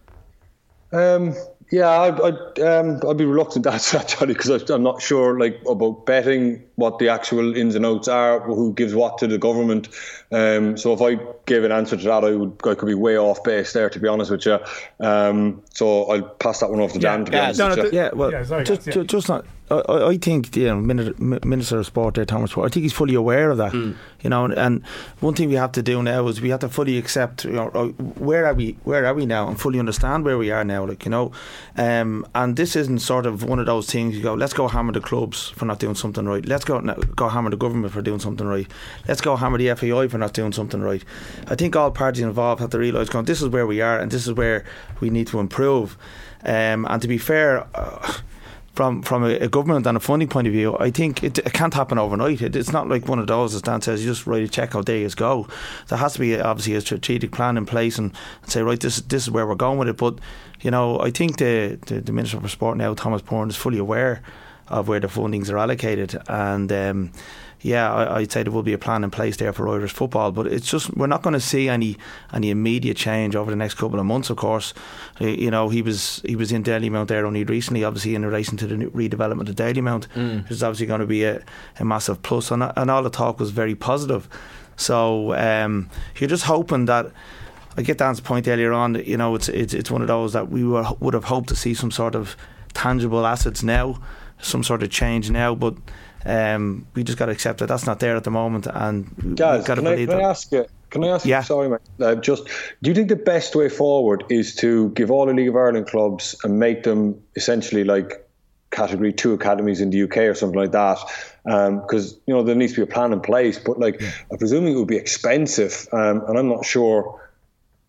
Um, yeah, I'd, I'd, um, I'd be reluctant to answer that, Johnny, because I'm not sure like about betting, what the actual ins and outs are, who gives what to the government. Um, so if I gave an answer to that, I would I could be way off base there, to be honest with you. Um, so I'll pass that one off to yeah, Dan, to be yeah, honest no, with no, you. the, Yeah, well, yeah, sorry, just, guys, yeah. just not. I, I think you know, Minister of Sport there, Thomas Sport, I think he's fully aware of that. Mm. You know, and, and one thing we have to do now is we have to fully accept, you know, where are we, where are we now, and fully understand where we are now. Like, you know, um, and this isn't sort of one of those things you go, let's go hammer the clubs for not doing something right. Let's go go hammer the government for doing something right. Let's go hammer the F A I for not doing something right. I think all parties involved have to realise, going, this is where we are, and this is where we need to improve. Um, and to be fair. Uh, From from a, a government and a funding point of view, I think it, it can't happen overnight. It, it's not like one of those, as Dan says, you just write a check, how days go. There has to be obviously a strategic plan in place and, and say, right, this this is where we're going with it. But you know, I think the the, the Minister for Sport now, Thomas Byrne, is fully aware of where the fundings are allocated, and um, yeah, I, I'd say there will be a plan in place there for Irish football. But it's just, we're not going to see any any immediate change over the next couple of months. Of course, you know, he was he was in Dalymount there only recently, obviously in relation to the new redevelopment of Dalymount, mm. which is obviously going to be a, a massive plus, and, and all the talk was very positive. So um, you're just hoping that. I get Dan's point earlier on. You know, it's it's it's one of those that we were, would have hoped to see some sort of tangible assets now, some sort of change now, but um, we just got to accept that that's not there at the moment, and Guys, we've got to can, I, believe can that. I ask you? Can I ask yeah. you? Sorry, mate. Uh, just, do you think the best way forward is to give all the League of Ireland clubs and make them essentially like Category Two academies in the U K or something like that? Because um, you know there needs to be a plan in place, but like yeah. I'm presuming it would be expensive, um, and I'm not sure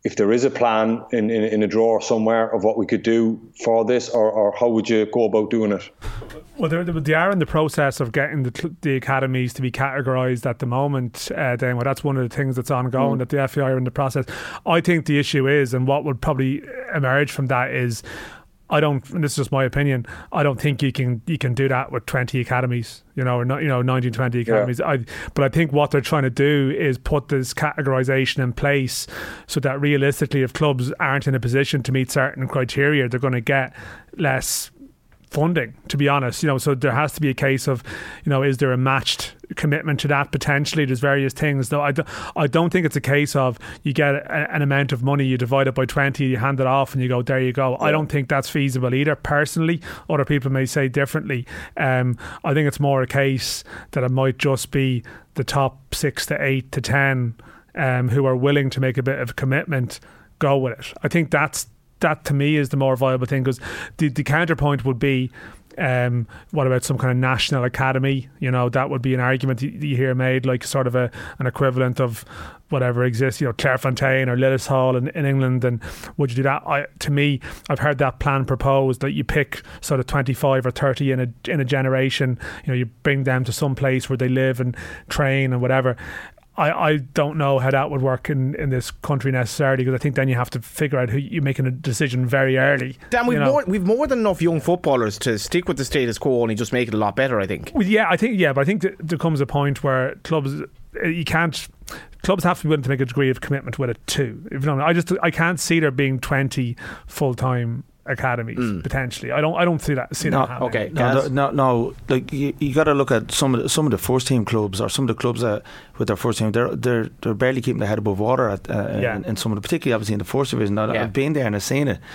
if there is a plan in, in, in a drawer somewhere of what we could do for this, or, or how would you go about doing it? Well, they, they are in the process of getting the, the academies to be categorised at the moment, uh, then. Well, that's one of the things that's ongoing, mm. that the F A I are in the process. I think the issue is, and what would probably emerge from that is, I don't, and this is just my opinion, I don't think you can you can do that with twenty academies, you know, or not, you know, nineteen, twenty academies. Yeah. I, but I think what they're trying to do is put this categorisation in place so that realistically, if clubs aren't in a position to meet certain criteria, they're going to get less funding, to be honest, you know. So there has to be a case of, you know, is there a matched commitment to that? Potentially there's various things, though I, do, I don't think it's a case of you get a, an amount of money, you divide it by twenty, you hand it off and you go, there you go. Yeah. I don't think that's feasible either, personally. Other people may say differently. um, I think it's more a case that it might just be the top six to eight to ten um, who are willing to make a bit of a commitment, go with it. I think that's that to me is the more viable thing, because the, the counterpoint would be, um, what about some kind of national academy? You know, that would be an argument you, you hear made, like sort of a an equivalent of whatever exists, you know, Clairefontaine or Lillishall in, in England. And would you do that? I, to me, I've heard that plan proposed, that you pick sort of twenty-five or thirty in a in a generation. You know, you bring them to some place where they live and train and whatever. I, I don't know how that would work in, in this country necessarily, because I think then you have to figure out who you're making a decision very early. Dan, we've you know? more we've more than enough young footballers to stick with the status quo and just make it a lot better, I think. Well, yeah, I think yeah, but I think th- there comes a point where clubs you can't clubs have to be willing to make a degree of commitment with it too. If you know, I just I can't see there being twenty full time academies mm. potentially. I don't. I don't see that. See no, that happening. Okay. No, no, no. Like you, you got to look at some of the, some of the first team clubs, or some of the clubs that with their first team. They're they're they're barely keeping their head above water at uh, yeah. in, in some of the, particularly obviously in the first division. I, yeah. I've been there and I've seen it.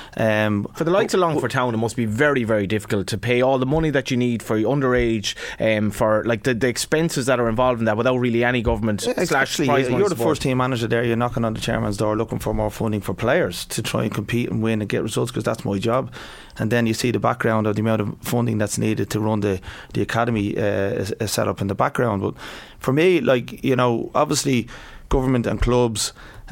Um, for the likes of Longford Town, it must be very, very difficult to pay all the money that you need for your underage, um, for like the, the expenses that are involved in that, without really any government yeah, slash actually, prize you're money the support. first team manager there. You're knocking on the chairman's door looking for more funding for players to try and compete and win and get results, because that's my job. And then you see the background of the amount of funding that's needed to run the the academy uh, is, is set up in the background. But for me, like, you know, obviously government and clubs,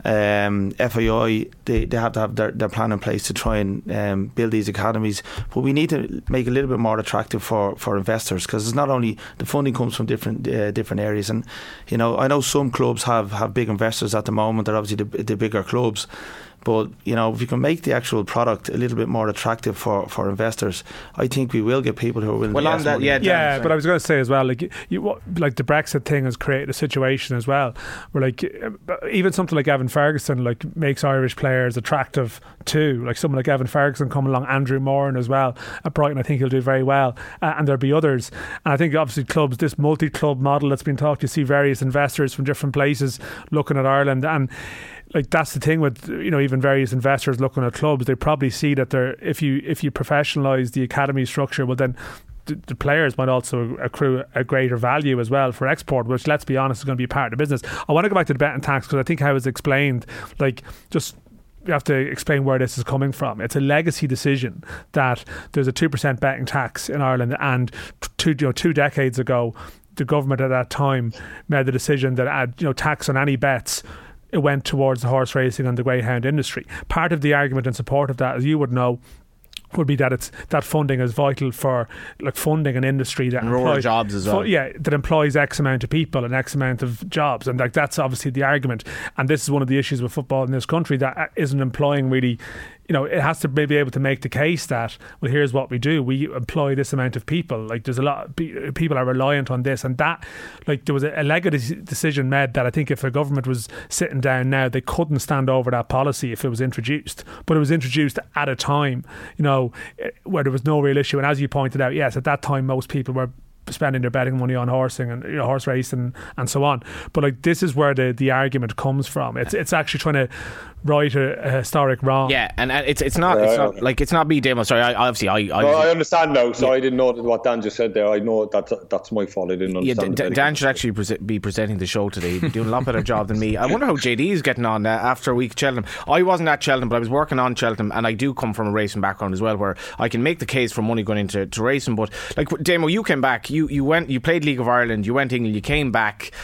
um, F A I, they, they have to have their, their plan in place to try and um, build these academies. But we need to make it a little bit more attractive for, for investors, because it's not only the funding comes from different uh, different areas. And you know, I know some clubs have, have big investors at the moment. They're obviously the, the bigger clubs. But, you know, if you can make the actual product a little bit more attractive for, for investors, I think we will get people who are willing well, to on invest that, money. yeah, Yeah, but I was going to say as well, like you, like the Brexit thing has created a situation as well where, like, even something like Evan Ferguson, like, makes Irish players attractive too. Like someone like Evan Ferguson coming along, Andrew Moran as well at Brighton, I think he'll do very well, uh, and there'll be others. And I think obviously clubs, this multi-club model that's been talked, you see various investors from different places looking at Ireland, and like that's the thing with, you know, even various investors looking at clubs, they probably see that they're, if you if you professionalise the academy structure, well then the, the players might also accrue a greater value as well for export, which, let's be honest, is going to be part of the business. I want to go back to the betting tax, because I think how it was explained, like, just you have to explain where this is coming from. It's a legacy decision that there's a two percent betting tax in Ireland, and two, you know, two decades ago the government at that time made the decision that add, you know, tax on any bets, it went towards the horse racing and the greyhound industry. Part of the argument in support of that, as you would know, would be that it's that funding is vital for, like, funding an industry that and rural employs jobs as well. Fu- yeah, that employs X amount of people and X amount of jobs, and like that's obviously the argument. And this is one of the issues with football in this country, that isn't employing really. You know, it has to be able to make the case that, well, here's what we do. We employ this amount of people. Like, there's a lot of pe- people are reliant on this. And that, like, there was a, a legacy decision made that I think if the government was sitting down now, they couldn't stand over that policy if it was introduced. But it was introduced at a time, you know, where there was no real issue. And as you pointed out, yes, at that time, most people were spending their betting money on horsing and, you know, horse racing and so on. But like, this is where the, the argument comes from. It's it's actually trying to right a, a historic wrong. Yeah, and it's it's not it's not like it's not me, Damo. Sorry, I, obviously I. I, no, I understand now. So yeah. I didn't know what Dan just said there. I know that that's my fault. I didn't understand. Yeah, D- Dan should actually pre- be presenting the show today. He'd be doing a lot better job than me. I wonder how J D is getting on uh, after a week at Cheltenham. I wasn't at Cheltenham, but I was working on Cheltenham, and I do come from a racing background as well, where I can make the case for money going into to racing. But like, Damo, you came back. You you went. You played League of Ireland. You went to England. You came back.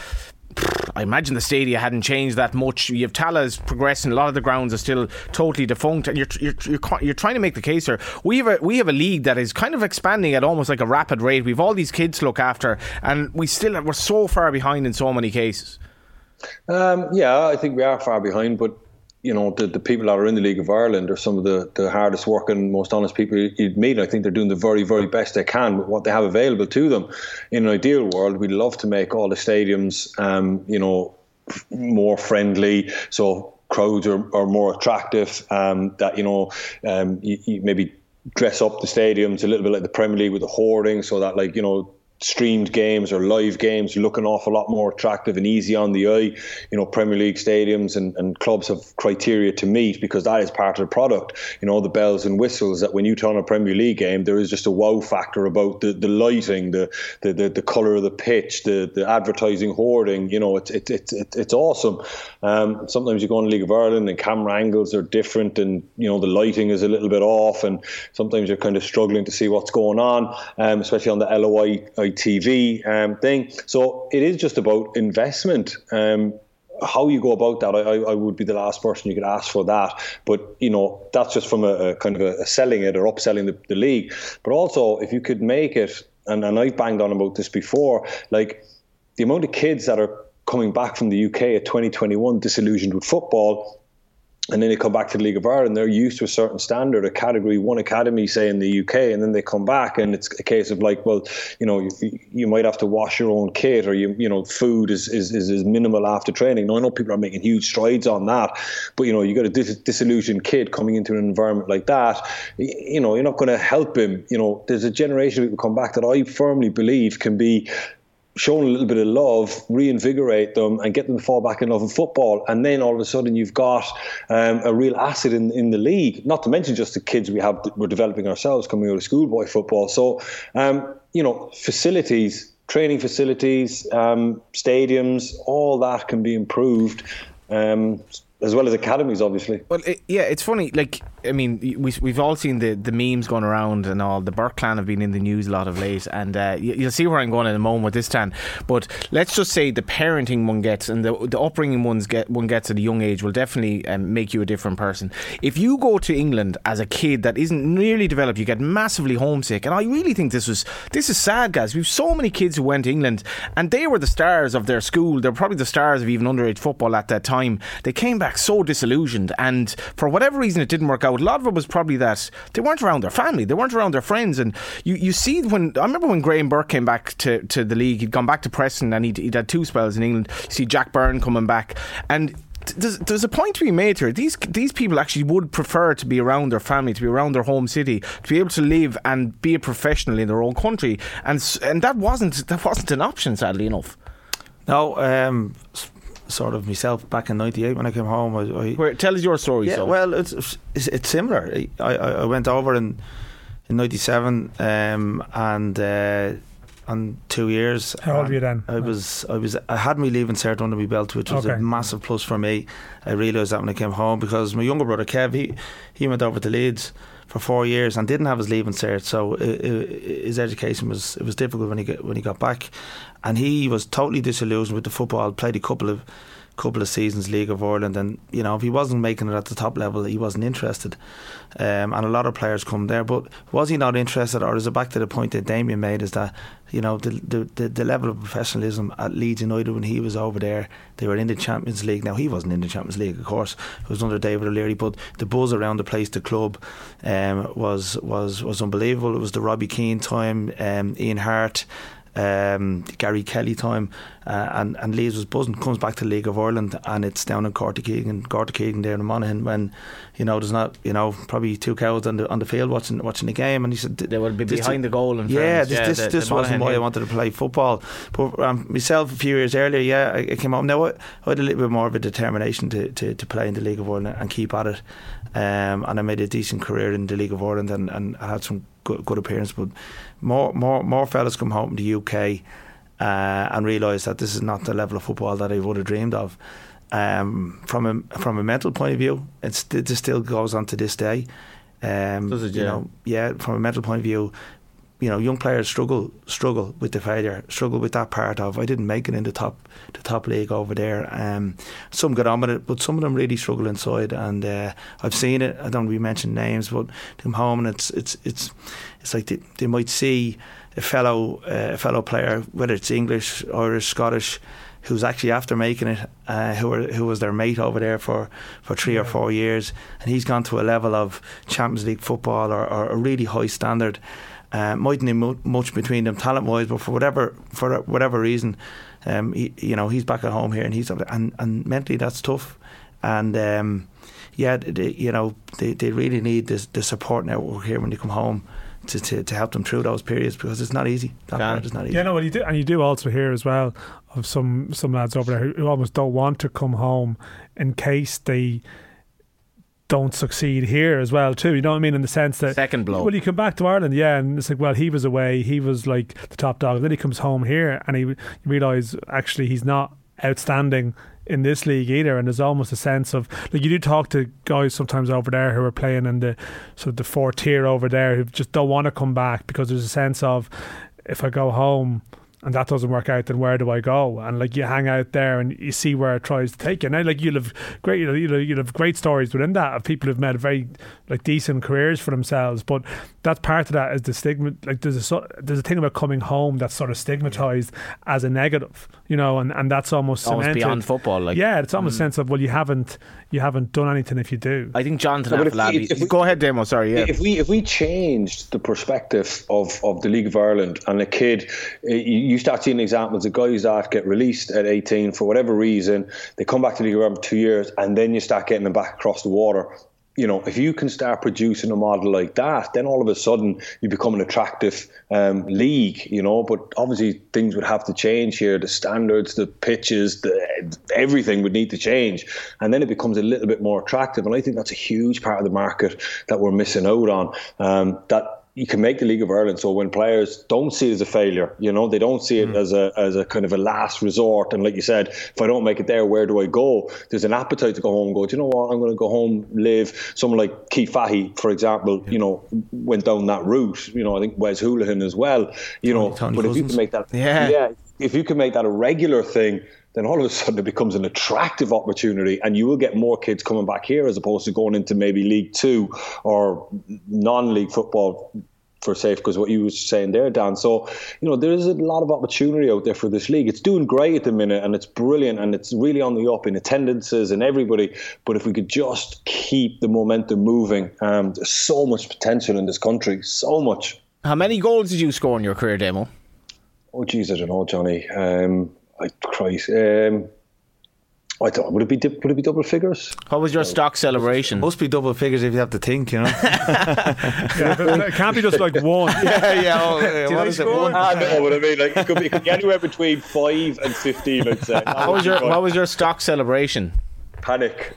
I imagine the stadia hadn't changed that much. You have Tallagh's progressing. A lot of the grounds are still totally defunct, and you're you're you're, you're trying to make the case here. We have a we have a league that is kind of expanding at almost like a rapid rate. We've all these kids to look after, and we still we're so far behind in so many cases. Um, yeah, I think we are far behind, but you know, the, the people that are in the League of Ireland are some of the, the hardest working, most honest people you'd meet. I think they're doing the very, very best they can with what they have available to them. In an ideal world, we'd love to make all the stadiums, um, you know, more friendly, so crowds are, are more attractive, um, that, you know, um, you, you maybe dress up the stadiums a little bit like the Premier League with the hoarding, so that, like, you know, streamed games or live games look an awful lot more attractive and easy on the eye. You know, Premier League stadiums and, and clubs have criteria to meet, because that is part of the product. You know, the bells and whistles, that when you turn a Premier League game, there is just a wow factor about the, the lighting, the the, the, the colour of the pitch, the, the advertising hoarding. You know, it's it, it, it, it's awesome. Um, sometimes you go on League of Ireland and camera angles are different, and, you know, the lighting is a little bit off, and sometimes you're kind of struggling to see what's going on, um, especially on the L O I T V um, thing. So it is just about investment. Um, how you go about that, I, I would be the last person you could ask for that. But, you know, that's just from a, a kind of a, a selling it or upselling the, the league. But also, if you could make it, and, and I've banged on about this before, like the amount of kids that are coming back from the U K at twenty twenty-one disillusioned with football, and then they come back to the League of Ireland, they're used to a certain standard, a category one academy, say, in the U K, and then they come back and it's a case of like, well, you know, you, you might have to wash your own kit, or, you you know, food is, is, is, is minimal after training. Now, I know people are making huge strides on that, but, you know, you got a dis- disillusioned kid coming into an environment like that, you know, you're not going to help him. You know, there's a generation of people come back that I firmly believe can be shown a little bit of love, reinvigorate them, and get them to fall back in love with football. And then all of a sudden you've got um, a real asset in, in the league, not to mention just the kids we have that we're developing ourselves coming out of schoolboy football. So, um, you know, facilities, training facilities, um, stadiums, all that can be improved. Um, as well as academies, obviously. Well, it, yeah, it's funny. Like, I mean, we, we've all seen the, the memes going around and all. The Burke clan have been in the news a lot of late, and uh, you, you'll see where I'm going in a moment with this, Stan. But let's just say the parenting one gets and the, the upbringing one's get, one gets at a young age will definitely um, make you a different person. If you go to England as a kid that isn't nearly developed, you get massively homesick. And I really think this was this is sad, guys. We've so many kids who went to England and they were the stars of their school. They were probably the stars of even underage football at that time. They came back so disillusioned, and for whatever reason it didn't work out. A lot of it was probably that they weren't around their family, they weren't around their friends. And you, you see, when I remember when Graham Burke came back to, to the league, he'd gone back to Preston and he'd, he'd had two spells in England. You see Jack Byrne coming back, and There's, there's a point to be made here. These these people actually would prefer to be around their family, to be around their home city, to be able to live and be a professional in their own country, and and that wasn't that wasn't an option, sadly enough. No, um, sort of myself back in ninety-eight when I came home. I, I Where, tell us your story. Yeah, so. well, it's, it's it's similar. I, I, I went over in in ninety-seven, um, and. Uh, And two years. How old were you then? I was, I was, I had my leaving cert under my belt, which was okay. a massive plus for me. I realised that when I came home, because my younger brother Kev, he, he went over to Leeds for four years and didn't have his leaving cert, so it, it, his education was it was difficult when he got when he got back, and he was totally disillusioned with the football. Played a couple of couple of seasons League of Ireland, and you know, if he wasn't making it at the top level, he wasn't interested. Um, and a lot of players come there, but was he not interested, or is it back to the point that Damien made, is that, you know, the, the the the level of professionalism at Leeds United when he was over there, they were in the Champions League. Now, he wasn't in the Champions League, of course, it was under David O'Leary, but the buzz around the place, the club, um, was was was unbelievable. It was the Robbie Keane time, um, Ian Hart, Um, Gary Kelly time, uh, and, and Leeds was buzzing. Comes back to the League of Ireland, and it's down in Cortakeegan, Cortakeegan there in Monaghan, when, you know, there's not, you know, probably two cows on the on the field watching watching the game, and he said they would be behind the goal. And yeah, friends. this yeah, this, the, this the wasn't why I wanted to play football. But um, myself, a few years earlier, yeah, I, I came home. Now I, I had a little bit more of a determination to, to, to play in the League of Ireland and keep at it, um, and I made a decent career in the League of Ireland, and, and I had some good, good appearances. But more more more fellas come home to the U K uh, and realise that this is not the level of football that I would have dreamed of. Um, from a from a mental point of view, it's, it still goes on to this day. Um, Does it, you yeah. know, yeah. From a mental point of view, you know, young players struggle struggle with the failure, struggle with that part of I didn't make it in the top the top league over there. Um, some get on with it, but some of them really struggle inside, and uh, I've seen it. I don't really mention names, but they come home and it's it's it's it's like they, they might see a fellow uh, fellow player, whether it's English, Irish, Scottish, who's actually after making it, uh, who were, who was their mate over there for, for three yeah. or four years, and he's gone to a level of Champions League football or, or a really high standard. Uh, mightn't be much between them talent wise, but for whatever for whatever reason, um, he, you know, he's back at home here, and he's and and mentally that's tough, and um, yeah, they, you know, they, they really need this the support network here when they come home. To, to, to help them through those periods, because it's not easy. That yeah. part is not easy. Yeah, no, well, you do, and you do also hear as well of some some lads over there who, who almost don't want to come home in case they don't succeed here as well too. You know what I mean? In the sense that second blow. Well, you come back to Ireland, yeah, and it's like, well, he was away, he was like the top dog. And then he comes home here, and he you realise actually he's not outstanding in this league either, and there's almost a sense of like you do talk to guys sometimes over there who are playing in the sort of the fourth tier over there who just don't want to come back because there's a sense of if I go home and that doesn't work out, then where do I go? And like you hang out there and you see where it tries to take you. Now, like you'll have great, you'll, you'll have great stories within that of people who've made very like decent careers for themselves. But that's part of that is the stigma. Like there's a there's a thing about coming home that's sort of stigmatized as a negative, you know, and, and that's almost almost cemented. Beyond football. Like yeah, it's almost mm. a sense of well, you haven't you haven't done anything if you do. I think Jonathan no, Afolabi. Go ahead, Demo. Sorry. Yeah. If we if we changed the perspective of, of the League of Ireland and a kid, you start seeing examples of guys that get released at eighteen for whatever reason, they come back to the League of Ireland for two years, and then you start getting them back across the water. You know, if you can start producing a model like that, then all of a sudden you become an attractive um, league, you know. But obviously things would have to change here. The standards, the pitches, the, everything would need to change. And then it becomes a little bit more attractive. And I think that's a huge part of the market that we're missing out on. Um, that you can make the League of Ireland so when players don't see it as a failure, you know, they don't see it mm. as a as a kind of a last resort. And like you said, if I don't make it there, where do I go? There's an appetite to go home and go, do you know what, I'm going to go home, live. Someone like Keith Fahey, for example, yeah. you know, went down that route. You know, I think Wes Hoolahan as well. You know, Tony but Cousins. If you can make that, yeah. yeah, if you can make that a regular thing, then all of a sudden it becomes an attractive opportunity, and you will get more kids coming back here as opposed to going into maybe League Two or non-league football, for safe, because what you were saying there, Dan. So, you know, there is a lot of opportunity out there for this league. It's doing great at the minute, and it's brilliant, and it's really on the up in attendances and everybody. But if we could just keep the momentum moving, um, there's so much potential in this country, so much. How many goals did you score in your career, Demo? Oh, geez, I don't know, Johnny. Um, I Christ. Um, I don't. Would it be would it be double figures? What was your stock celebration? Must be double figures if you have to think, you know. Yeah, it can't be just like one. Yeah, yeah. Oh, uh, what is it? One? I know what I mean. Like it could be, it could be anywhere between five and fifteen. I'd say. What was your What was your stock celebration? Panic.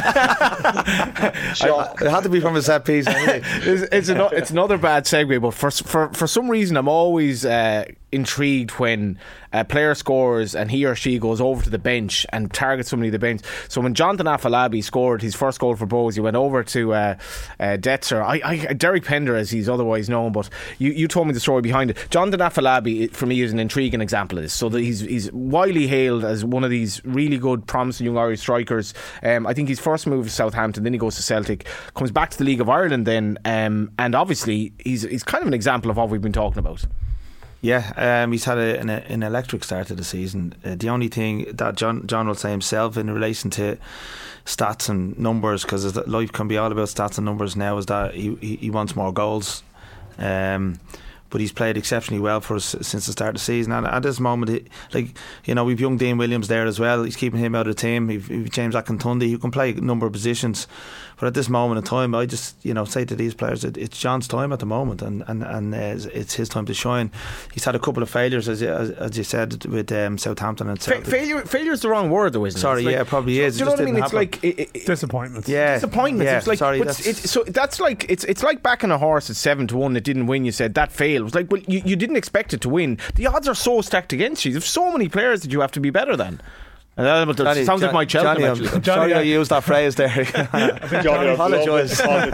I, it had to be from a set piece. Anyway. it's, it's, an, it's another bad segue, but for for for some reason, I'm always uh, intrigued when a player scores and he or she goes over to the bench and targets somebody at the bench. So when Jonathan Afolabi scored his first goal for Bohs, he went over to uh, uh, Detzer. I, I, Derek Pender, as he's otherwise known, but you, you told me the story behind it. Jonathan Afolabi, for me, is an intriguing example of this. So that he's he's widely hailed as one of these really good, promising young Irish strikers. Um, I think his first move is Southampton, then he goes to Celtic, comes back to the League of Ireland, then, um, and obviously he's he's kind of an example of what we've been talking about. Yeah, um, he's had a, an, an electric start to the season. Uh, the only thing that John John will say himself in relation to stats and numbers, because life can be all about stats and numbers now, is that he, he, he wants more goals. Um, but he's played exceptionally well for us since the start of the season. And at this moment, he, like you know, we've young Dean Williams there as well. He's keeping him out of the team. We've, we've James Akintundi, who can play a number of positions. But at this moment in time, I just you know say to these players that it's John's time at the moment, and and and uh, it's his time to shine. He's had a couple of failures, as you, as, as you said, with um, Southampton and Celtic. Fa- failure, failure is the wrong word, though, isn't it? Sorry, like, yeah, it probably is. Do you know what I mean? It's like it, it, disappointments. Yeah, disappointments. Yeah, it's like, sorry, that's, it's, so that's like it's it's like backing a horse at seven to one that didn't win. You said that failed. It was like, well, you, you didn't expect it to win. The odds are so stacked against you. There's so many players that you have to be better than. Uh, but Johnny, sounds like my Cheltenham, Johnny, actually. I'm sorry I used that phrase there. Johnny, I apologise.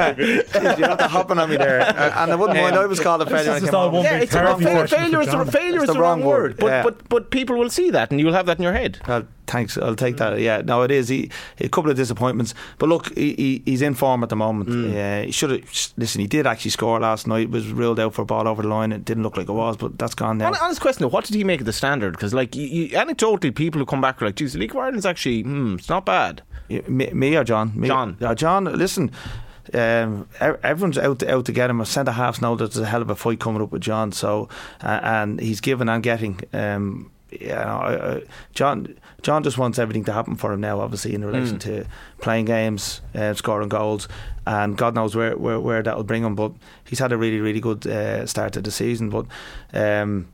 You're not hopping on me there. And I wouldn't mind, I was called a failure. This is all one Yeah, big it's a, therapy failure, session failure for is, the, John. failure is the the wrong wrong word, word, but, yeah. but but people will see that and you'll have that in your head. Well, thanks. I'll take that. Yeah, no, it is. He, a couple of disappointments, but look, he, he, he's in form at the moment. Mm. Uh, he should have. Listen, he did actually score last night. Was ruled out for a ball over the line. It didn't look like it was, but that's gone now. Honest question though, what did he make of the standard? Because like you, you, anecdotally, people who come back are like, "Geez, the League of Ireland's actually, hmm, it's not bad." Yeah, me, me or John? Me, John. Uh, John. Listen. Um, everyone's out to, out to get him. A centre halves know that there's a hell of a fight coming up with John. So, uh, and he's giving and getting. Um, yeah, uh, John. John just wants everything to happen for him now. Obviously, in relation mm. to playing games, uh, scoring goals, and God knows where, where where that'll bring him. But he's had a really really good uh, start to the season. But um,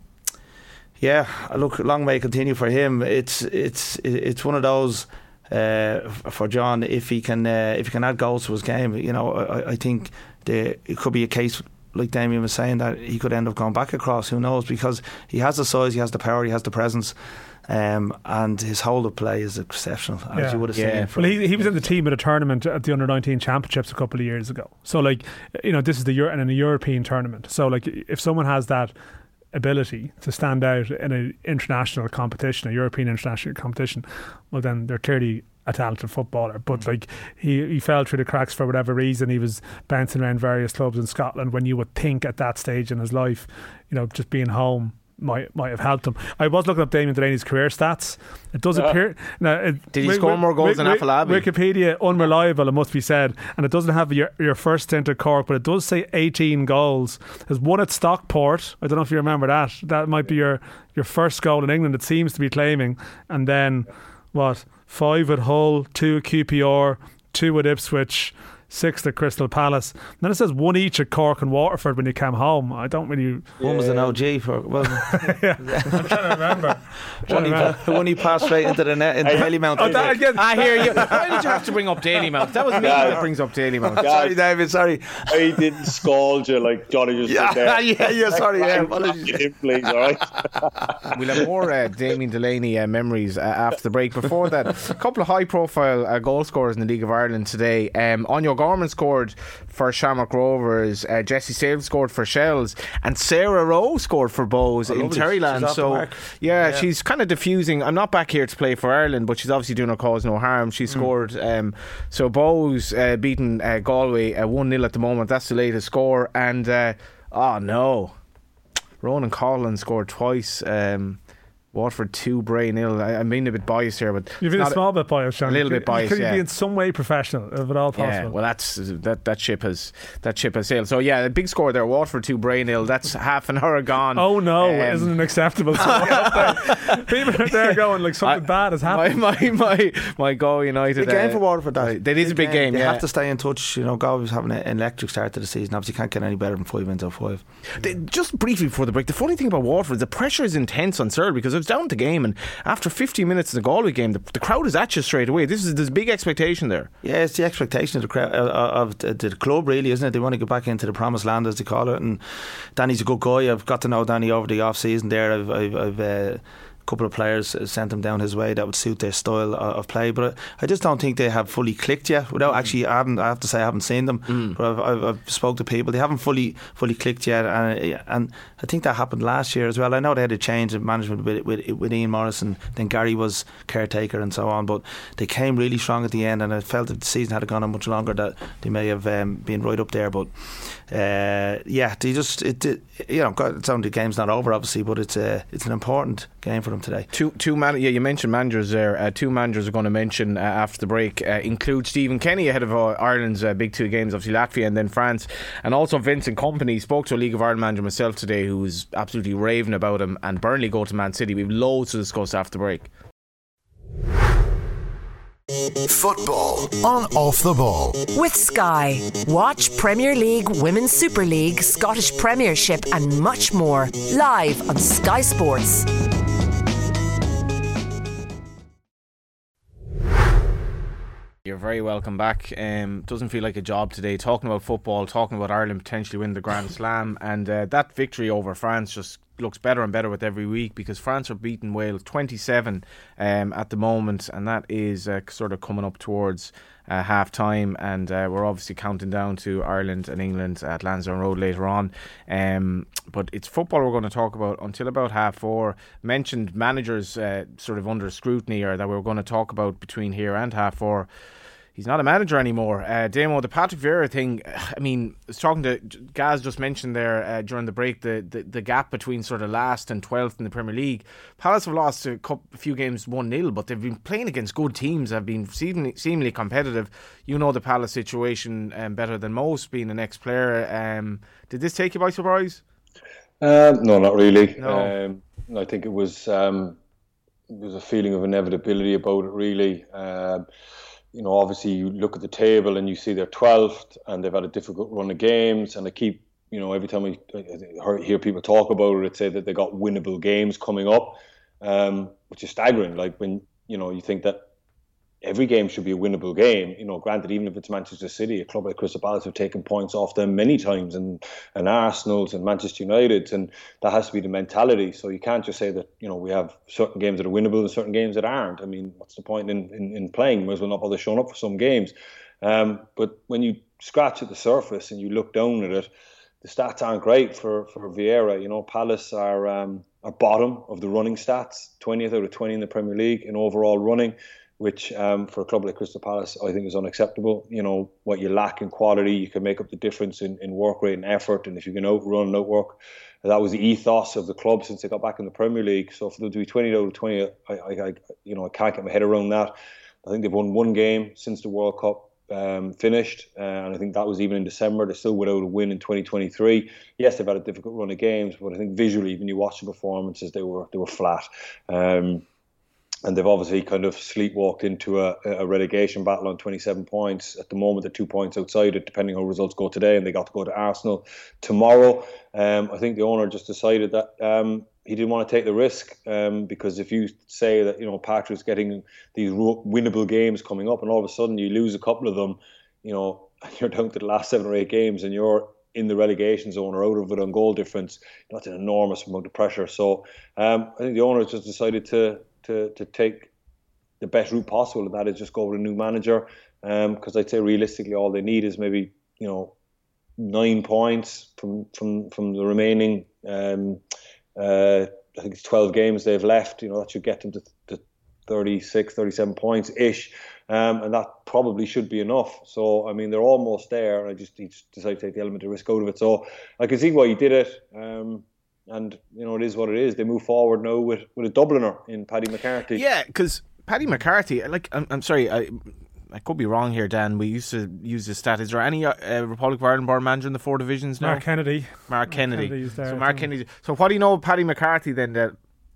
yeah, look, long may continue for him. It's it's it's one of those. Uh, for John, if he can uh, if he can add goals to his game, you know, I, I think the, it could be a case like Damien was saying that he could end up going back across. Who knows? Because he has the size, he has the power, he has the presence, um, and his hold of play is exceptional. As yeah. you would have yeah. seen. Well, he, he was in the team at a tournament at the under nineteen championships a couple of years ago. So, like, you know, this is the Euro- and in a European tournament. So, like, if someone has that ability to stand out in an international competition, a European international competition, well then they're clearly a talented footballer. But like he, he fell through the cracks for whatever reason. He was bouncing around various clubs in Scotland when you would think at that stage in his life, you know, just being home might might have helped him. I was looking up Damien Delaney's career stats. It does yeah. appear now, it, did he score more goals than Afolabi? Wikipedia unreliable, it must be said, and it doesn't have your, your first stint at Cork, but it does say eighteen goals. There's one at Stockport. I don't know if you remember that. That might be your your first goal in England, it seems to be claiming. And then what, five at Hull, two at Q P R, two at Ipswich, six at Crystal Palace. And then it says one each at Cork and Waterford when you came home. I don't really. One was an O G for. Well, yeah, I'm trying to remember. One, he, one he passed straight into the net in Dalymount. Oh, that again. I hear you. Why did you have to bring up Dalymount? That was me yeah. that brings up Dalymount. Yeah. Sorry, David. Sorry. I didn't scold you like Johnny just yeah, did there. Yeah, yeah. Sorry. Yeah. Him, please. All right. We'll have more uh, Damien Delaney uh, memories uh, after the break. Before that, a couple of high-profile uh, goal scorers in the League of Ireland today. Um, Anya Gorman scored for Shamrock Rovers, uh, Jessie Sale scored for Shells, and Sarah Rowe scored for Bows in Terryland. So yeah, yeah, she's kind of diffusing. I'm not back here to play for Ireland, but she's obviously doing her cause no harm. She scored. Mm. Um, so Bows uh, beating uh, Galway uh, one nil at the moment. That's the latest score. And uh, oh no, Ronan Coughlan scored twice. Um, Watford two, Bray nil. I, I'm being a bit biased here, but you've been a small bit biased, Sean. A little bit biased. Could you yeah. be in some way professional, if at all possible? Yeah, well, that's that. That ship has that ship has sailed. So yeah, a big score there. Watford two, Bray nil. That's half an hour gone. Oh no, um, isn't it acceptable? People are there going like something I, bad has happened. My my my, my Go United. Big game uh, for Waterford. That that is a big game. They yeah. have to stay in touch. You know, Galway's having an electric start to the season. Obviously, can't get any better than five wins out of five. They, just briefly before the break, the funny thing about Waterford, the pressure is intense on Searle because it was down to game, and after fifteen minutes in the Galway game, the, the crowd is at you straight away. This is there's big expectation there. Yeah, it's the expectation of the crowd, uh, of the, the club, really, isn't it? They want to get back into the promised land, as they call it. And Danny's a good guy. I've got to know Danny over the off season. There, I've, I've, I've uh, a couple of players sent him down his way that would suit their style of play, but I just don't think they have fully clicked yet. Without actually, I haven't. I have to say, I haven't seen them, mm. but I've, I've, I've spoke to people. They haven't fully fully clicked yet, and and I think that happened last year as well. I know they had a change in management with with, with Ian Morrison. Then Gary was caretaker and so on, but they came really strong at the end, and I felt that the season had gone on much longer that they may have um, been right up there. But uh, yeah, they just it, it you know it's only the game's not over obviously, but it's a it's an important game for them today. Two two man yeah you mentioned managers there. Uh, two managers are going to mention uh, after the break uh, include Stephen Kenny ahead of uh, Ireland's uh, big two games, obviously Latvia and then France, and also Vincent Kompany. Spoke to a League of Ireland manager myself today who was absolutely raving about him, and Burnley go to Man City. We've loads to discuss after the break. Football on Off the Ball with Sky. Watch Premier League, Women's Super League, Scottish Premiership and much more live on Sky Sports. You're very welcome back. Um, doesn't feel like a job today talking about football, talking about Ireland potentially winning the Grand Slam, and uh, that victory over France just looks better and better with every week, because France are beating Wales twenty-seven um, at the moment, and that is uh, sort of coming up towards uh, half time, and uh, we're obviously counting down to Ireland and England at Lansdowne Road later on. Um, but it's football we're going to talk about until about half four. Mentioned managers uh, sort of under scrutiny, or that we were going to talk about between here and half four. He's not a manager anymore. Uh, Damo, the Patrick Vieira thing, I mean, I was talking to Gaz, just mentioned there uh, during the break, the, the, the gap between sort of last and twelfth in the Premier League. Palace have lost a, couple, a few games one nil, but they've been playing against good teams, have been seemingly, seemingly competitive. You know the Palace situation um, better than most, being an ex-player. Um, did this take you by surprise? Um, no, not really. No. Um, I think it was, um, it was a feeling of inevitability about it, really. Um, You know, obviously you look at the table and you see they're twelfth and they've had a difficult run of games, and I keep, you know, every time I, I hear people talk about it, it say that they got winnable games coming up, um, which is staggering. Like, when, you know, you think that every game should be a winnable game. You know, granted, even if it's Manchester City, a club like Crystal Palace have taken points off them many times, and, and Arsenal's and Manchester United's, and that has to be the mentality. So you can't just say that, you know, we have certain games that are winnable and certain games that aren't. I mean, what's the point in, in, in playing? Might as well not bother showing up for some games. Um, but when you scratch at the surface and you look down at it, the stats aren't great for, for Vieira. You know, Palace are, um, are bottom of the running stats, twentieth out of twenty in the Premier League in overall running, which um, for a club like Crystal Palace, I think is unacceptable. You know, what you lack in quality, you can make up the difference in, in work rate and effort. And if you can outrun and outwork, that was the ethos of the club since they got back in the Premier League. So for them to be twenty out of twenty, I, I, I, you know, I can't get my head around that. I think they've won one game since the World Cup um, finished, uh, and I think that was even in December. They're still without a win in twenty twenty-three. Yes, they've had a difficult run of games, but I think visually, when you watch the performances, they were they were flat. Um, And they've obviously kind of sleepwalked into a, a relegation battle on twenty-seven points. At the moment, they're two points outside it, depending how results go today. And they got to go to Arsenal tomorrow. Um, I think the owner just decided that um, he didn't want to take the risk. Um, because if you say that, you know, Patrick's getting these winnable games coming up, and all of a sudden you lose a couple of them, you know, you're down to the last seven or eight games and you're in the relegation zone or out of it on goal difference, that's an enormous amount of pressure. So um, I think the owner just decided to to to take the best route possible, and that is just go with a new manager, because um, I'd say realistically all they need is maybe, you know, nine points from from from the remaining um, uh, I think it's twelve games they've left. You know, that should get them to, to thirty-six, thirty-seven points ish, um, and that probably should be enough. So I mean, they're almost there, and I just, he just decided to take the element of risk out of it. So I can see why he did it. Um, And, you know, it is what it is. They move forward now with, with a Dubliner in Paddy McCarthy. Yeah, because Paddy McCarthy, like, I'm, I'm sorry, I I could be wrong here, Dan. We used to use this stat. Is there any uh, Republic of Ireland born manager in the four divisions now? Mark Kennedy. Mark, Mark Kennedy. Kennedy's there, so Mark Kennedy. So what do you know of Paddy McCarthy then? That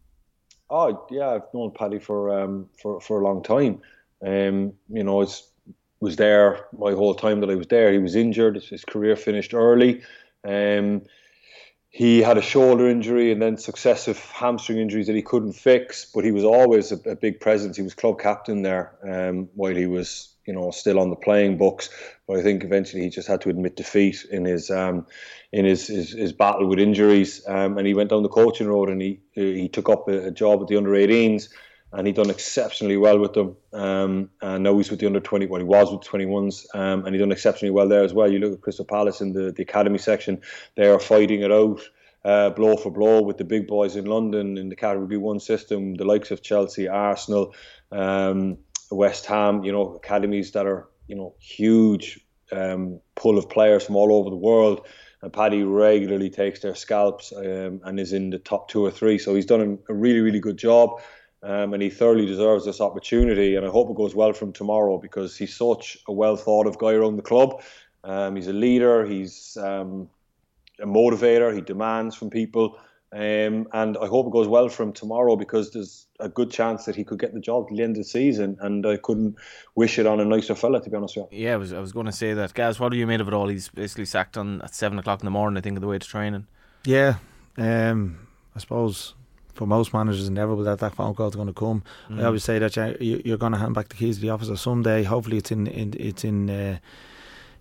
Oh yeah, I've known Paddy for um for, for a long time. Um, you know, I was there my whole time that I was there. He was injured. His career finished early. Um. He had a shoulder injury and then successive hamstring injuries that he couldn't fix, but he was always a, a big presence. He was club captain there um, while he was, you know, still on the playing books. But I think eventually he just had to admit defeat in his um, in his, his, his battle with injuries, um, and he went down the coaching road, and he he took up a, a job at the under eighteens. And he done exceptionally well with them. Um, and now he's with the under twenty. Well, he was with the twenty-ones, um, and he done exceptionally well there as well. You look at Crystal Palace in the, the academy section; they are fighting it out, uh, blow for blow, with the big boys in London in the Category One system. The likes of Chelsea, Arsenal, um, West Ham. You know, academies that are, you know, huge um, pull of players from all over the world. And Paddy regularly takes their scalps um, and is in the top two or three. So he's done a really, really good job. Um, and he thoroughly deserves this opportunity, and I hope it goes well for him tomorrow, because he's such a well thought of guy around the club. Um, he's a leader, he's um, a motivator, he demands from people, um, and I hope it goes well for him tomorrow, because there's a good chance that he could get the job at the end of the season, and I couldn't wish it on a nicer fella, to be honest with you. Yeah, I was, I was going to say that. Gaz, what do you made of it all? He's basically sacked on at seven o'clock in the morning, I think, of the way to training. Yeah, um, I suppose for most managers, inevitable that that phone call is going to come. Mm. I always say that you, you're going to hand back the keys to the office someday. Hopefully, it's in, in it's in uh,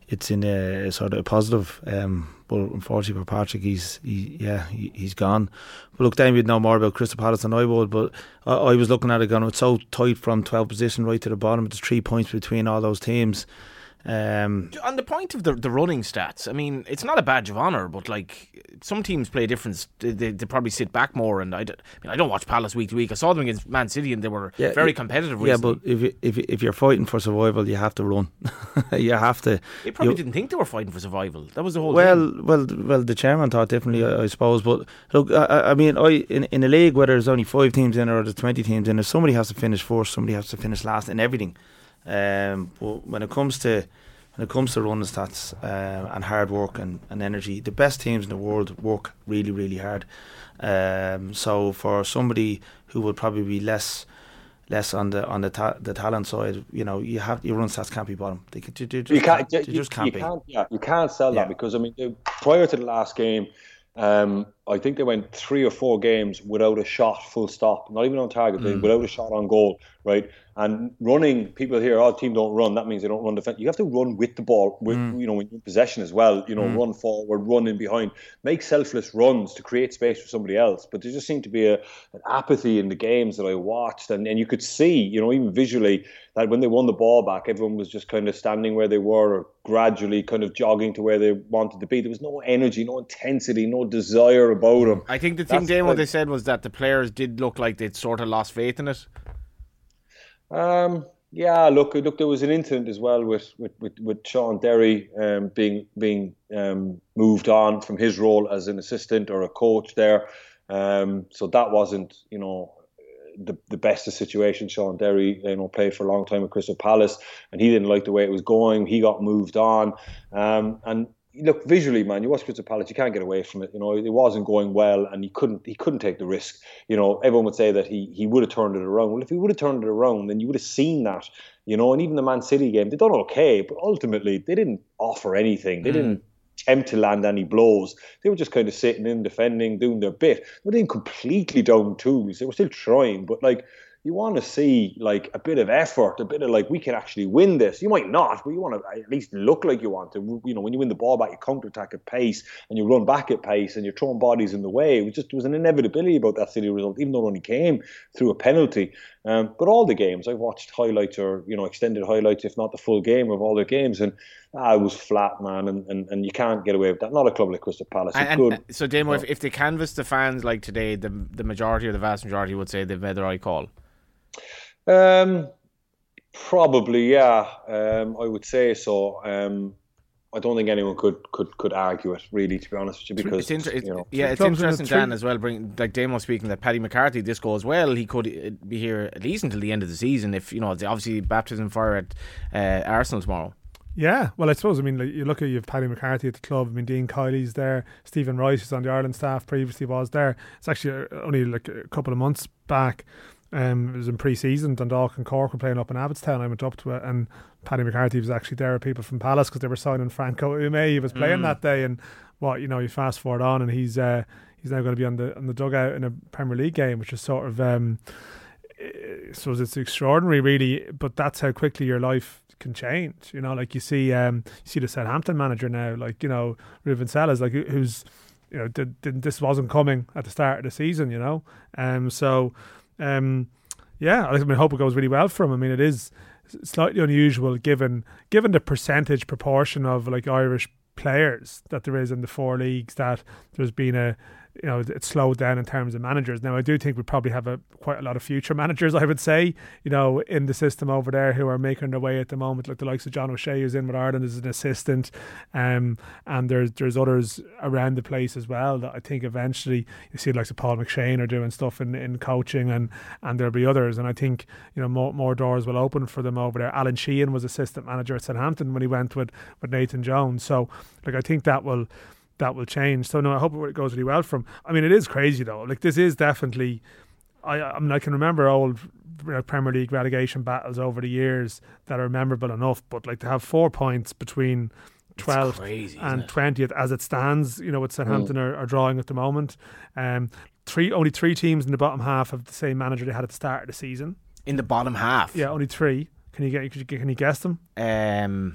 it's in a sort of a positive. Um, but unfortunately for Patrick, he's he, yeah he, he's gone. But look, Damien would know more about Crystal Palace than I would. But I, I was looking at it, going, it's so tight from twelfth position right to the bottom. There's three points between all those teams. Um, On the point of the the running stats, I mean, it's not a badge of honour, but like some teams play different. They, they, they probably sit back more, and I, d- I mean, I don't watch Palace week to week. I saw them against Man City, and they were yeah, very it, competitive. Yeah, recently. but if you, if if you're fighting for survival, you have to run. you have to. They probably you, didn't think they were fighting for survival. That was the whole. Well, thing. well, well. The chairman thought differently, I, I suppose. But look, I, I mean, I in in a league where there's only five teams in it or there's twenty teams in it, somebody has to finish first, somebody has to finish last in everything. Um, but when it comes to When it comes to running stats uh, and hard work and, and energy, the best teams in the world work really, really hard. Um, so for somebody who would probably be less less on the on the ta- the talent side, you know, you have your run stats can't be bottom. They, they, they just you can't, can't, they you, just can't you be. Can't, yeah, you can't sell yeah. that because I mean, prior to the last game, um, I think they went three or four games without a shot, full stop, not even on target, mm. without a shot on goal, right? And running, people here, oh, team don't run, that means they don't run defense. You have to run with the ball, with, mm. you know, in possession as well, you know, mm. run forward, run in behind, make selfless runs to create space for somebody else. But there just seemed to be a, an apathy in the games that I watched. And, and you could see, you know, even visually, that when they won the ball back, everyone was just kind of standing where they were or gradually kind of jogging to where they wanted to be. There was no energy, no intensity, no desire about them. I think the thing, Dane, what they said was that the players did look like they'd sort of lost faith in it. Um, yeah, look, look. There was an incident as well with with, with, with Sean Derry um, being being um, moved on from his role as an assistant or a coach there. Um, so that wasn't, you know, the the best of situations. Sean Derry, you know, played for a long time at Crystal Palace, and he didn't like the way it was going. He got moved on, um, and. Look, visually, man, you watch Crystal Palace, you can't get away from it. You know, it wasn't going well, and he couldn't he couldn't take the risk. You know, everyone would say that he he would have turned it around. Well, if he would have turned it around, then you would have seen that. You know, and even the Man City game, they done okay, but ultimately they didn't offer anything. They mm. didn't attempt to land any blows. They were just kind of sitting in, defending, doing their bit. They didn't completely down tools. They were still trying, but like. You want to see like a bit of effort, a bit of like, we can actually win this. You might not, but you want to at least look like you want to. You know, when you win the ball back, you counter-attack at pace and you run back at pace and you're throwing bodies in the way. It was just, there was an inevitability about that City result, even though it only came through a penalty. Um, but all the games, I've watched highlights or, you know, extended highlights, if not the full game of all the games, and ah, it was flat, man, and, and, and you can't get away with that. Not a club like Crystal Palace. And, good, and, so, Damo, if, if they canvass the fans like today, the the majority or the vast majority would say they've made the right call. Um, probably, yeah. Um, I would say so. Um, I don't think anyone could, could, could argue it, really, to be honest with you, because it's inter- you know, yeah, it's interesting, Dan, as well. Bring like Damo speaking that Paddy McCarthy, this goes well, he could be here at least until the end of the season. If you know, obviously baptism fire at uh, Arsenal tomorrow. Yeah, well, I suppose, I mean, like, you look at, you have Paddy McCarthy at the club. I mean, Dean Kiley's there. Stephen Rice, who's on the Ireland staff, previously was there. It's actually only like a couple of months back. Um, it was in pre-season. Dundalk and Cork were playing up in Abbottstown. I went up to it, and Paddy McCarthy was actually there with people from Palace because they were signing Franco Ume. He was playing mm. that day, and what you know, you fast forward on, and he's uh, he's now going to be on the on the dugout in a Premier League game, which is sort of um, I suppose it's extraordinary, really. But that's how quickly your life can change. You know, like you see, um, you see the Southampton manager now, like you know, Ruben Sellers, like who's you know, did, did, this wasn't coming at the start of the season. You know, um, so. Um, yeah, I mean, I hope it goes really well for him. I mean, it is slightly unusual given given the percentage proportion of like Irish players that there is in the four leagues, that there's been a, you know, it's slowed down in terms of managers. Now, I do think we probably have a quite a lot of future managers, I would say, you know, in the system over there who are making their way at the moment, like the likes of John O'Shea, who's in with Ireland as an assistant, um, and there's there's others around the place as well that I think eventually you see, like Paul McShane are doing stuff in, in coaching, and and there'll be others, and I think, you know, more, more doors will open for them over there. Alan Sheehan was assistant manager at Southampton when he went with, with Nathan Jones, so like I think that will that will change. So no, I hope it goes really well for him. I mean, it is crazy though. Like this is definitely, I I mean, I can remember old Premier League relegation battles over the years that are memorable enough, but like to have four points between twelfth crazy, and twentieth as it stands, you know, with Southampton mm. are, are drawing at the moment. Um, three only three teams in the bottom half have the same manager they had at the start of the season. In the bottom half, yeah, only three. Can you get? Can you, can you guess them? Um.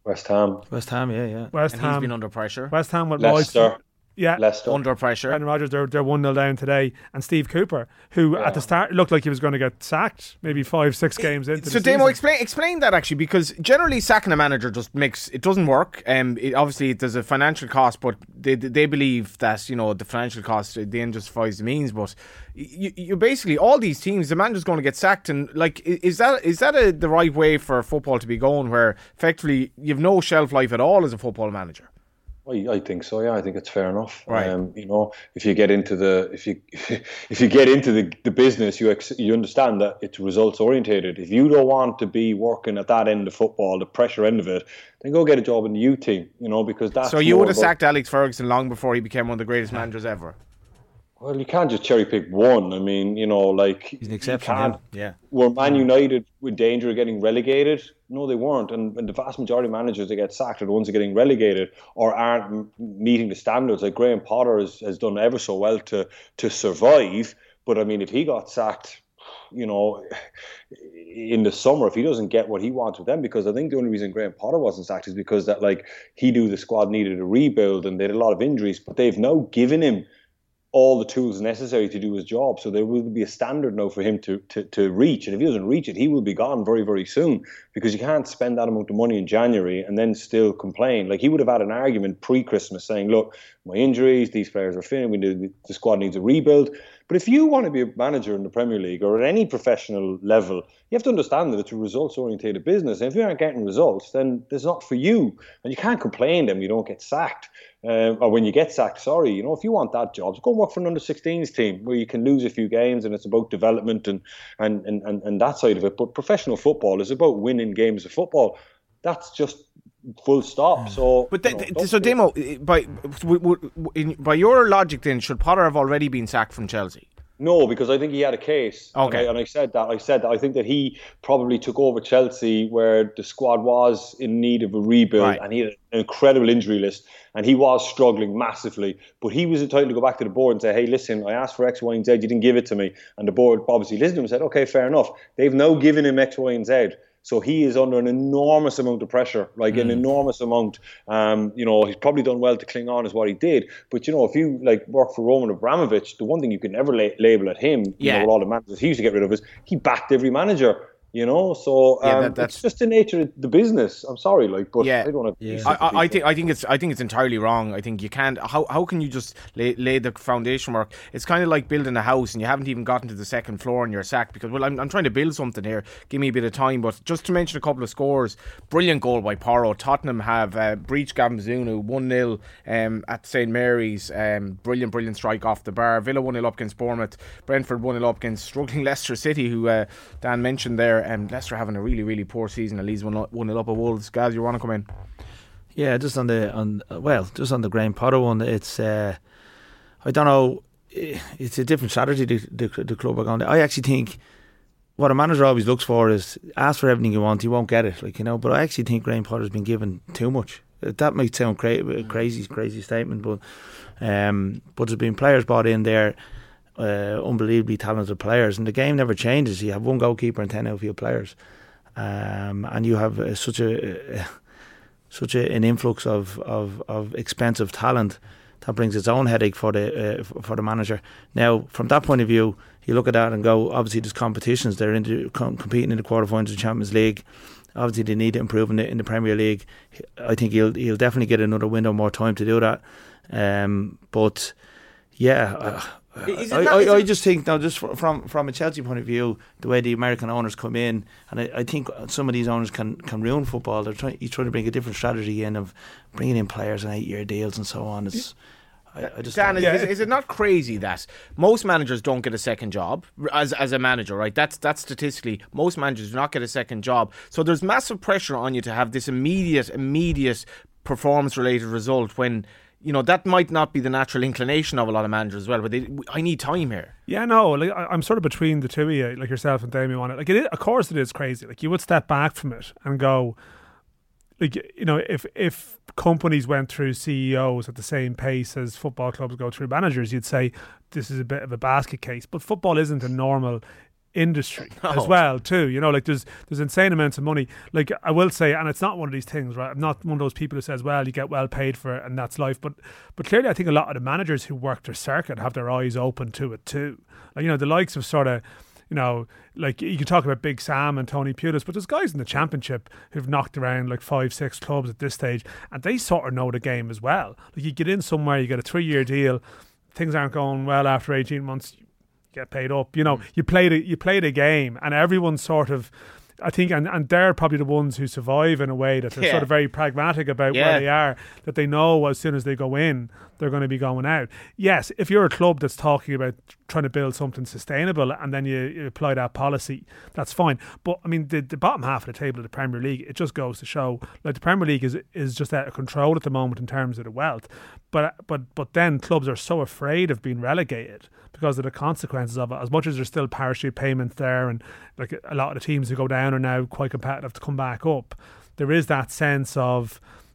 West Ham. West Ham, yeah, yeah. West and Ham. he's been under pressure. West Ham with Leicester. Royce. Yeah, Leicester. Under pressure. Brendan Rodgers, they're, they're one nil down today. And Steve Cooper, who Yeah. at the start looked like he was going to get sacked maybe five, six games into So the Damo, season. explain explain that actually, because generally sacking a manager just makes it doesn't work. Um, it, obviously there's a financial cost, but they they believe that, you know, the financial cost at the end justifies the means. But you you basically all these teams, the manager's going to get sacked, and like is that is that a, the right way for football to be going, where effectively you've no shelf life at all as a football manager? I, I think so. Yeah, I think it's fair enough. Right. Um, you know, if you get into the if you if you get into the, the business, you ex, you understand that it's results orientated. If you don't want to be working at that end of football, the pressure end of it, then go get a job in the youth team. You know, because that's So you more would have about- sacked Alex Ferguson long before he became one of the greatest managers ever. Well, you can't just cherry pick one. I mean, you know, like He's an you exception. can't. Yeah. Were Man United in danger of getting relegated? No, they weren't. And, and the vast majority of managers that get sacked are the ones that are getting relegated or aren't m- meeting the standards. Like Graham Potter has, has done ever so well to to survive. But I mean, if he got sacked, you know, in the summer, if he doesn't get what he wants with them, because I think the only reason Graham Potter wasn't sacked is because that like he knew the squad needed a rebuild and they had a lot of injuries, but they've now given him all the tools necessary to do his job. So there will be a standard now for him to, to, to reach. And if he doesn't reach it, he will be gone very, very soon, because you can't spend that amount of money in January and then still complain. Like he would have had an argument pre-Christmas saying, look, my injuries, these players are finished, we need, the squad needs a rebuild. But if you want to be a manager in the Premier League or at any professional level, you have to understand that it's a results-oriented business. And if you aren't getting results, then it's not for you. And you can't complain then you don't get sacked. Um, or when you get sacked, sorry, you know, if you want that job, go and work for an under sixteens team where you can lose a few games and it's about development and, and, and, and, and that side of it. But professional football is about winning games of football. That's just full stop. So, But you th- know, th- so Damo, by w- w- in, by your logic, then should Potter have already been sacked from Chelsea? No, because I think he had a case. Okay. And I, and I said that. I said that. I think that he probably took over Chelsea where the squad was in need of a rebuild, Right. and he had an incredible injury list, and he was struggling massively. But he was entitled to go back to the board and say, hey, listen, I asked for X, Y, and Z. You didn't give it to me. And the board obviously listened to him and said, okay, fair enough. They've now given him X, Y, and Z. So he is under an enormous amount of pressure, like mm. an enormous amount. Um, you know, he's probably done well to cling on is what he did. But, you know, if you like work for Roman Abramovich, the one thing you can never la- label at him, you yeah. know, with all the managers he used to get rid of is he backed every manager. You know, so um, yeah, that, that's it's just the nature of the business. I'm sorry, like, but yeah. I don't want to. Yeah. I, I, I think I think it's I think it's entirely wrong. I think you can't. How how can you just lay, lay the foundation work? It's kind of like building a house and you haven't even gotten to the second floor and you're sacked because well, I'm I'm trying to build something here. Give me a bit of time. But just to mention a couple of scores, brilliant goal by Porro. Tottenham have uh, breached Gavin Bazunu one nil um, at Saint Mary's. Um, brilliant, brilliant strike off the bar. Villa one nil up against Bournemouth. Brentford one nil up against struggling Leicester City, who uh, Dan mentioned there. And um, Leicester having a really, really poor season. At least one nil up at Wolves. Gaz, you want to come in? Yeah, just on the on well, just on the Graham Potter one. It's uh, I don't know. It's a different strategy the, the, the club are going to. I actually think what a manager always looks for is ask for everything you want, you won't get it. Like you know, but I actually think Graham Potter's been given too much. That might sound cra- a crazy, crazy statement, but um, but there's been players brought in there. Uh, unbelievably talented players, and the game never changes. You have one goalkeeper and ten outfield players, um, and you have uh, such a uh, such a, an influx of, of, of expensive talent that brings its own headache for the uh, for the manager. Now, from that point of view, you look at that and go, obviously, there's competitions. They're into, com- competing in the quarterfinals of the Champions League. Obviously, they need to improve in the, in the Premier League. I think he'll he'll definitely get another window, more time to do that. Um, but yeah. Uh, I, not, I, I just think now, just from from a Chelsea point of view, the way the American owners come in, and I, I think some of these owners can, can ruin football. They're trying, he's trying to bring a different strategy in of bringing in players on eight year deals and so on. It's, I, I just Dan, is, yeah. is, is it not crazy that most managers don't get a second job as as a manager, right? That's that's statistically most managers do not get a second job. So there's massive pressure on you to have this immediate, immediate performance related result when. You know, that might not be the natural inclination of a lot of managers as well, but they, I need time here. Yeah, no, like I, I'm sort of between the two of you, like yourself and Damien on it. Like, it is, of course, it is crazy. Like, you would step back from it and go, like, you know, if if companies went through C E Os at the same pace as football clubs go through managers, you'd say this is a bit of a basket case. But football isn't a normal industry no. as well too. You know, like there's there's insane amounts of money. Like I will say, and it's not one of these things, right? I'm not one of those people who says, well, you get well paid for it and that's life. But but clearly I think a lot of the managers who work their circuit have their eyes open to it too. Like, you know, the likes of sort of, you know, like you can talk about Big Sam and Tony Pulis, but there's guys in the Championship who've knocked around like five, six clubs at this stage, and they sort of know the game as well. Like you get in somewhere, you get a three-year deal, things aren't going well after eighteen months, you get paid up. You know, mm. you play the you play the game, and everyone's sort of, I think, and, and they're probably the ones who survive in a way that they're yeah. sort of very pragmatic about yeah. where they are, that they know as soon as they go in, they're going to be going out. Yes, if you're a club that's talking about trying to build something sustainable and then you, you apply that policy, that's fine. But, I mean, the, the bottom half of the table of the Premier League, it just goes to show, like, the Premier League is is just out of control at the moment in terms of the wealth. But, but, but then clubs are so afraid of being relegated because of the consequences of it. As much as there's still parachute payments there, and like a lot of the teams who go down are now quite competitive to come back up, there is that sense of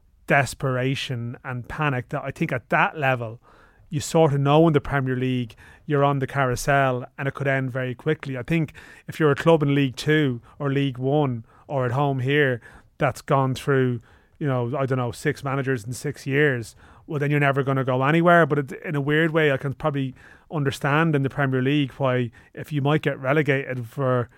desperation and panic that I think at that level you sort of know in the Premier League you're on the carousel and it could end very quickly. I think if you're a club in League Two or League One or at home here that's gone through, you know, I don't know, six managers in six years, well, then you're never going to go anywhere. But it, in a weird way, I can probably understand in the Premier League why, if you might get relegated, for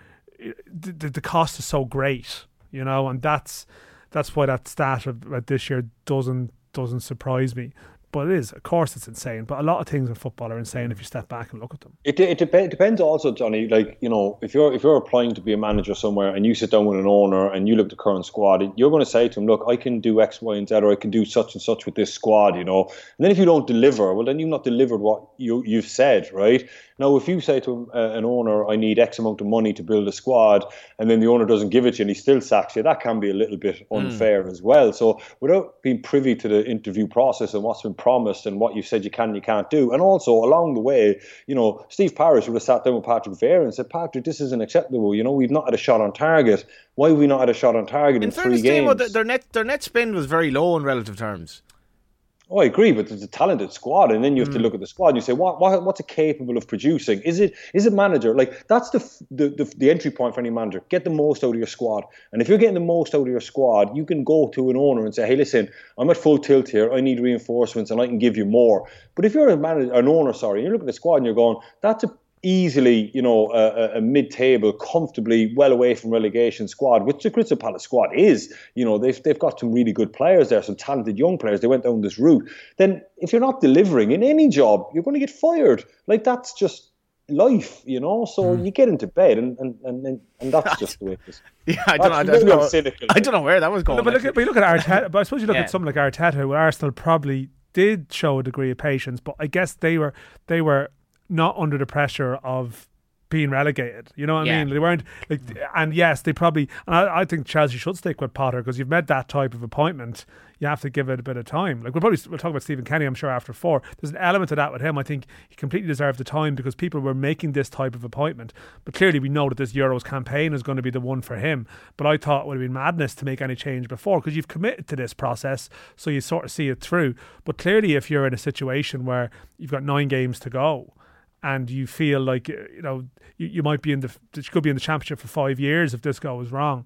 the, the cost is so great, you know, and that's that's why that stat about this year doesn't doesn't surprise me. But it is, of course, it's insane. But a lot of things in football are insane if you step back and look at them. It it dep- depends also, Johnny. Like, you know, if you're if you're applying to be a manager somewhere and you sit down with an owner and you look at the current squad, you're going to say to him, "Look, I can do X, Y, and Z, or I can do such and such with this squad." You know, and then if you don't deliver, well, then you've not delivered what you you've said, right? Now, if you say to uh, an owner, "I need X amount of money to build a squad," and then the owner doesn't give it to you and he still sacks you, that can be a little bit unfair mm. as well. So, without being privy to the interview process and what's been promised and what you said you can and you can't do, and also along the way, you know, Steve Parish would have sat down with Patrick Vieira and said, "Patrick, this isn't acceptable. You know, we've not had a shot on target. Why have we not had a shot on target in, in three games?" Well, their net their net spend was very low in relative terms. Oh, I agree, but it's a talented squad, and then you have mm. to look at the squad and you say, what, what, what's it capable of producing? Is it, is it manager? Like, that's the, the the the entry point for any manager. Get the most out of your squad, and if you're getting the most out of your squad, you can go to an owner and say, "Hey, listen, I'm at full tilt here. I need reinforcements, and I can give you more." But if you're a manager, an owner, sorry, and you look at the squad and you're going, "That's a easily, you know, a, a mid-table, comfortably well away from relegation squad," which the Crystal Palace squad is. You know, they've they've got some really good players there, some talented young players. They went down this route. Then, if you're not delivering in any job, you're going to get fired. Like, that's just life, you know. So mm. you get into bed, and and, and and that's just the way it is. Yeah, I don't, I don't know. Cynical, I don't know where that was going. No, but, look at, but you look at Arteta. But I suppose you look yeah. at someone like Arteta, who Arsenal probably did show a degree of patience, but I guess they were they were. not under the pressure of being relegated, you know what yeah. I mean? They weren't like, and yes, they probably. And I, I think Chelsea should stick with Potter, because you've made that type of appointment. You have to give it a bit of time. Like we'll probably we'll talk about Stephen Kenny, I'm sure, after four. There's an element of that with him. I think he completely deserved the time because people were making this type of appointment. But clearly, we know that this Euros campaign is going to be the one for him. But I thought it would have been madness to make any change before, because you've committed to this process, so you sort of see it through. But clearly, if you're in a situation where you've got nine games to go, and you feel like, you know, you, you might be in the, you could be in the Championship for five years if this goes wrong.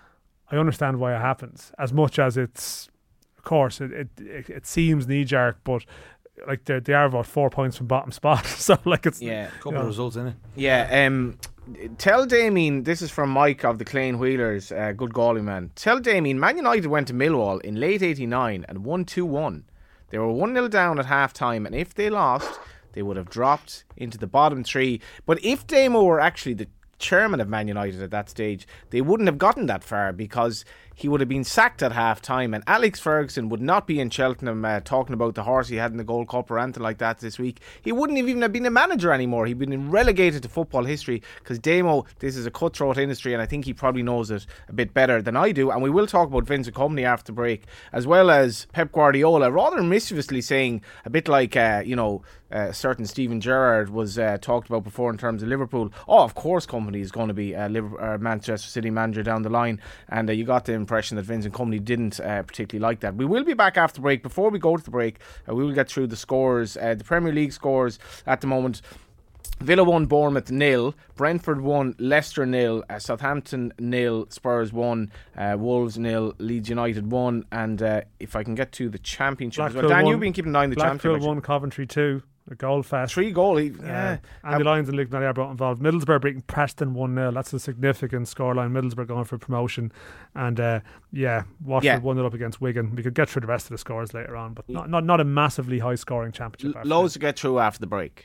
I understand why it happens, as much as it's, of course, it it, it seems knee jerk, but like they they are about four points from bottom spot, so like it's yeah, a couple you know, of results in it. Yeah, um, tell Damien, this is from Mike of the Clane Wheelers, uh, good goalie man. Tell Damien, Man United went to Millwall in late eighty-nine and won two one. They were one nil down at half time, and if they lost, they would have dropped into the bottom three. But if Damo were actually the chairman of Man United at that stage, they wouldn't have gotten that far, because he would have been sacked at half time, and Alex Ferguson would not be in Cheltenham uh, talking about the horse he had in the Gold Cup or anything like that this week. He wouldn't have even have been a manager anymore. He'd been relegated to football history, because Damo, this is a cutthroat industry, and I think he probably knows it a bit better than I do. And we will talk about Vincent Kompany after the break, as well as Pep Guardiola rather mischievously saying, a bit like uh, you know uh, certain Steven Gerrard was uh, talked about before in terms of Liverpool. Oh, of course Kompany is going to be a Liverpool, uh, Manchester City manager down the line, and uh, you got the impression that Vincent Kompany didn't uh, particularly like that. We will be back after the break. Before we go to the break, uh, we will get through the scores, uh, the Premier League scores at the moment. Villa one, Bournemouth nil, Brentford one, Leicester nil, uh, Southampton nil, Spurs one, uh, Wolves nil, Leeds United one, and uh, if I can get to the Championship as well. Dan, you've been keeping an eye on the Blackpool Championship. one, Coventry two, a goal fest. Three goal, yeah. Uh, and the Lions and Luke Nadir brought involved. Middlesbrough beating Preston one nil. That's a significant scoreline. Middlesbrough going for promotion. And uh, yeah, Watford Yeah. one nil up against Wigan. We could get through the rest of the scores later on, but not not, not a massively high scoring championship. L- loads to get through after the break.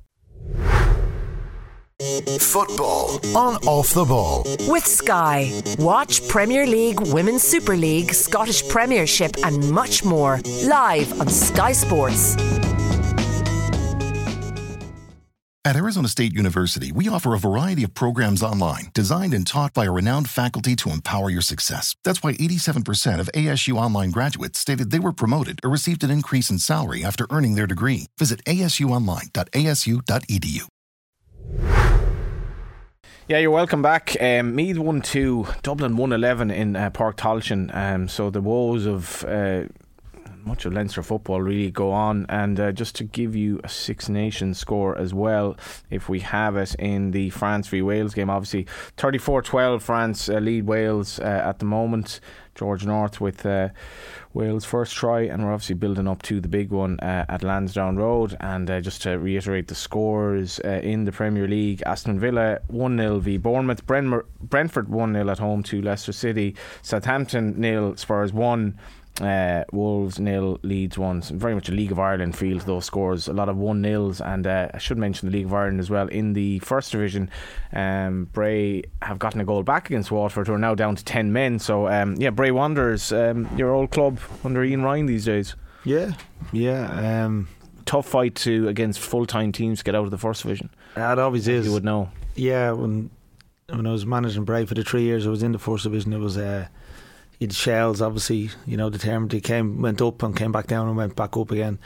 Football on Off the Ball. With Sky. Watch Premier League, Women's Super League, Scottish Premiership and much more live on Sky Sports. At Arizona State University, we offer a variety of programs online designed and taught by a renowned faculty to empower your success. That's why eighty-seven percent of A S U online graduates stated they were promoted or received an increase in salary after earning their degree. Visit a s u online dot a s u dot e d u. Yeah, you're welcome back. Um, Meath one two, Dublin one eleven in uh, Park Tailteann. Um, so the woes of uh, much of Leinster football really go on. And uh, just to give you a Six Nations score as well, if we have it in the France v Wales game, obviously thirty-four twelve France uh, lead Wales uh, at the moment. George North with uh, Wales' first try, and we're obviously building up to the big one uh, at Lansdowne Road. And uh, just to reiterate the scores uh, in the Premier League: Aston Villa one nil v Bournemouth, Bren- Brentford one nil at home to Leicester City, Southampton nil, Spurs one, Uh, Wolves nil, Leeds one. So very much a League of Ireland feel to those scores. A lot of one nils, and uh, I should mention the League of Ireland as well. In the first division, um, Bray have gotten a goal back against Waterford, who are now down to ten men. So um, yeah, Bray Wanderers, um, your old club under Ian Ryan these days. Yeah, yeah. Um, Tough fight to against full-time teams to get out of the first division. It always is. You would know. Yeah, when when I was managing Bray for the three years I was in the first division, it was uh, you'd Shells, obviously, you know, determined. They came, went up and came back down and went back up again.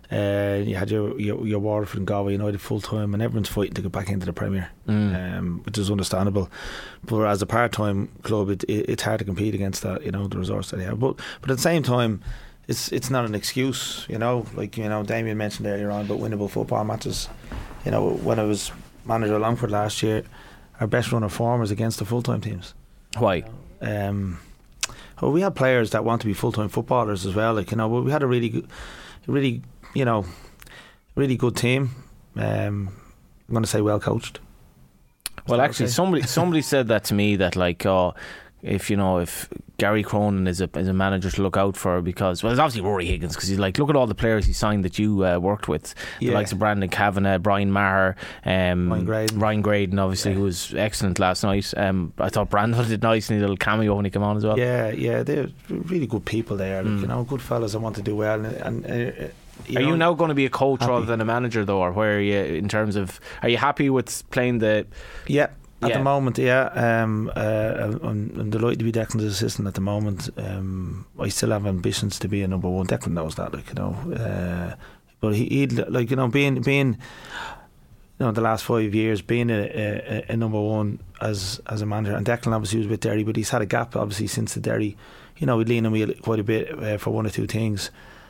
Uh, you had your, your your Waterford and Galway United full time, and everyone's fighting to get back into the Premier, mm. um, which is understandable. But as a part time club, it, it, it's hard to compete against that, you know, the resource that they have. But but at the same time, it's it's not an excuse, you know. Like, you know, Damien mentioned earlier on about winnable football matches. You know, when I was manager of Longford last year, our best run of form was against the full time teams. Why? Um, well, we had players that want to be full time footballers as well. Like, you know, we had a really good, really, you know, really good team. Um, I'm going to say well coached. Well, actually, somebody somebody said that to me, that like, oh, if you know, if Gary Cronin is a is a manager to look out for, because, well, there's obviously Rory Higgins, because he's like, look at all the players he signed that you uh, worked with, yeah. The likes of Brandon Kavanagh, Brian Maher, um, Ryan Graydon, Ryan Graydon, obviously, yeah. who was excellent last night. Um, I thought Brandon did nice in a little cameo when he came on as well. Yeah, yeah, they're really good people there. Like, mm. you know, good fellas that want to do well. And, and uh, you are know, you now going to be a coach happy. rather than a manager, though, or where are you in terms of? Are you happy with playing the? Yeah. At yeah. the moment, yeah, um, uh, I'm, I'm delighted to be Declan's assistant at the moment. Um, I still have ambitions to be a number one. Declan knows that, like, you know. Uh, but he, he'd like, you know, being being, you know, the last five years being a, a, a number one as as a manager, and Declan obviously was with Derry, but he's had a gap obviously since the Derry. You know, he'd lean on me quite a bit uh, for one or two things,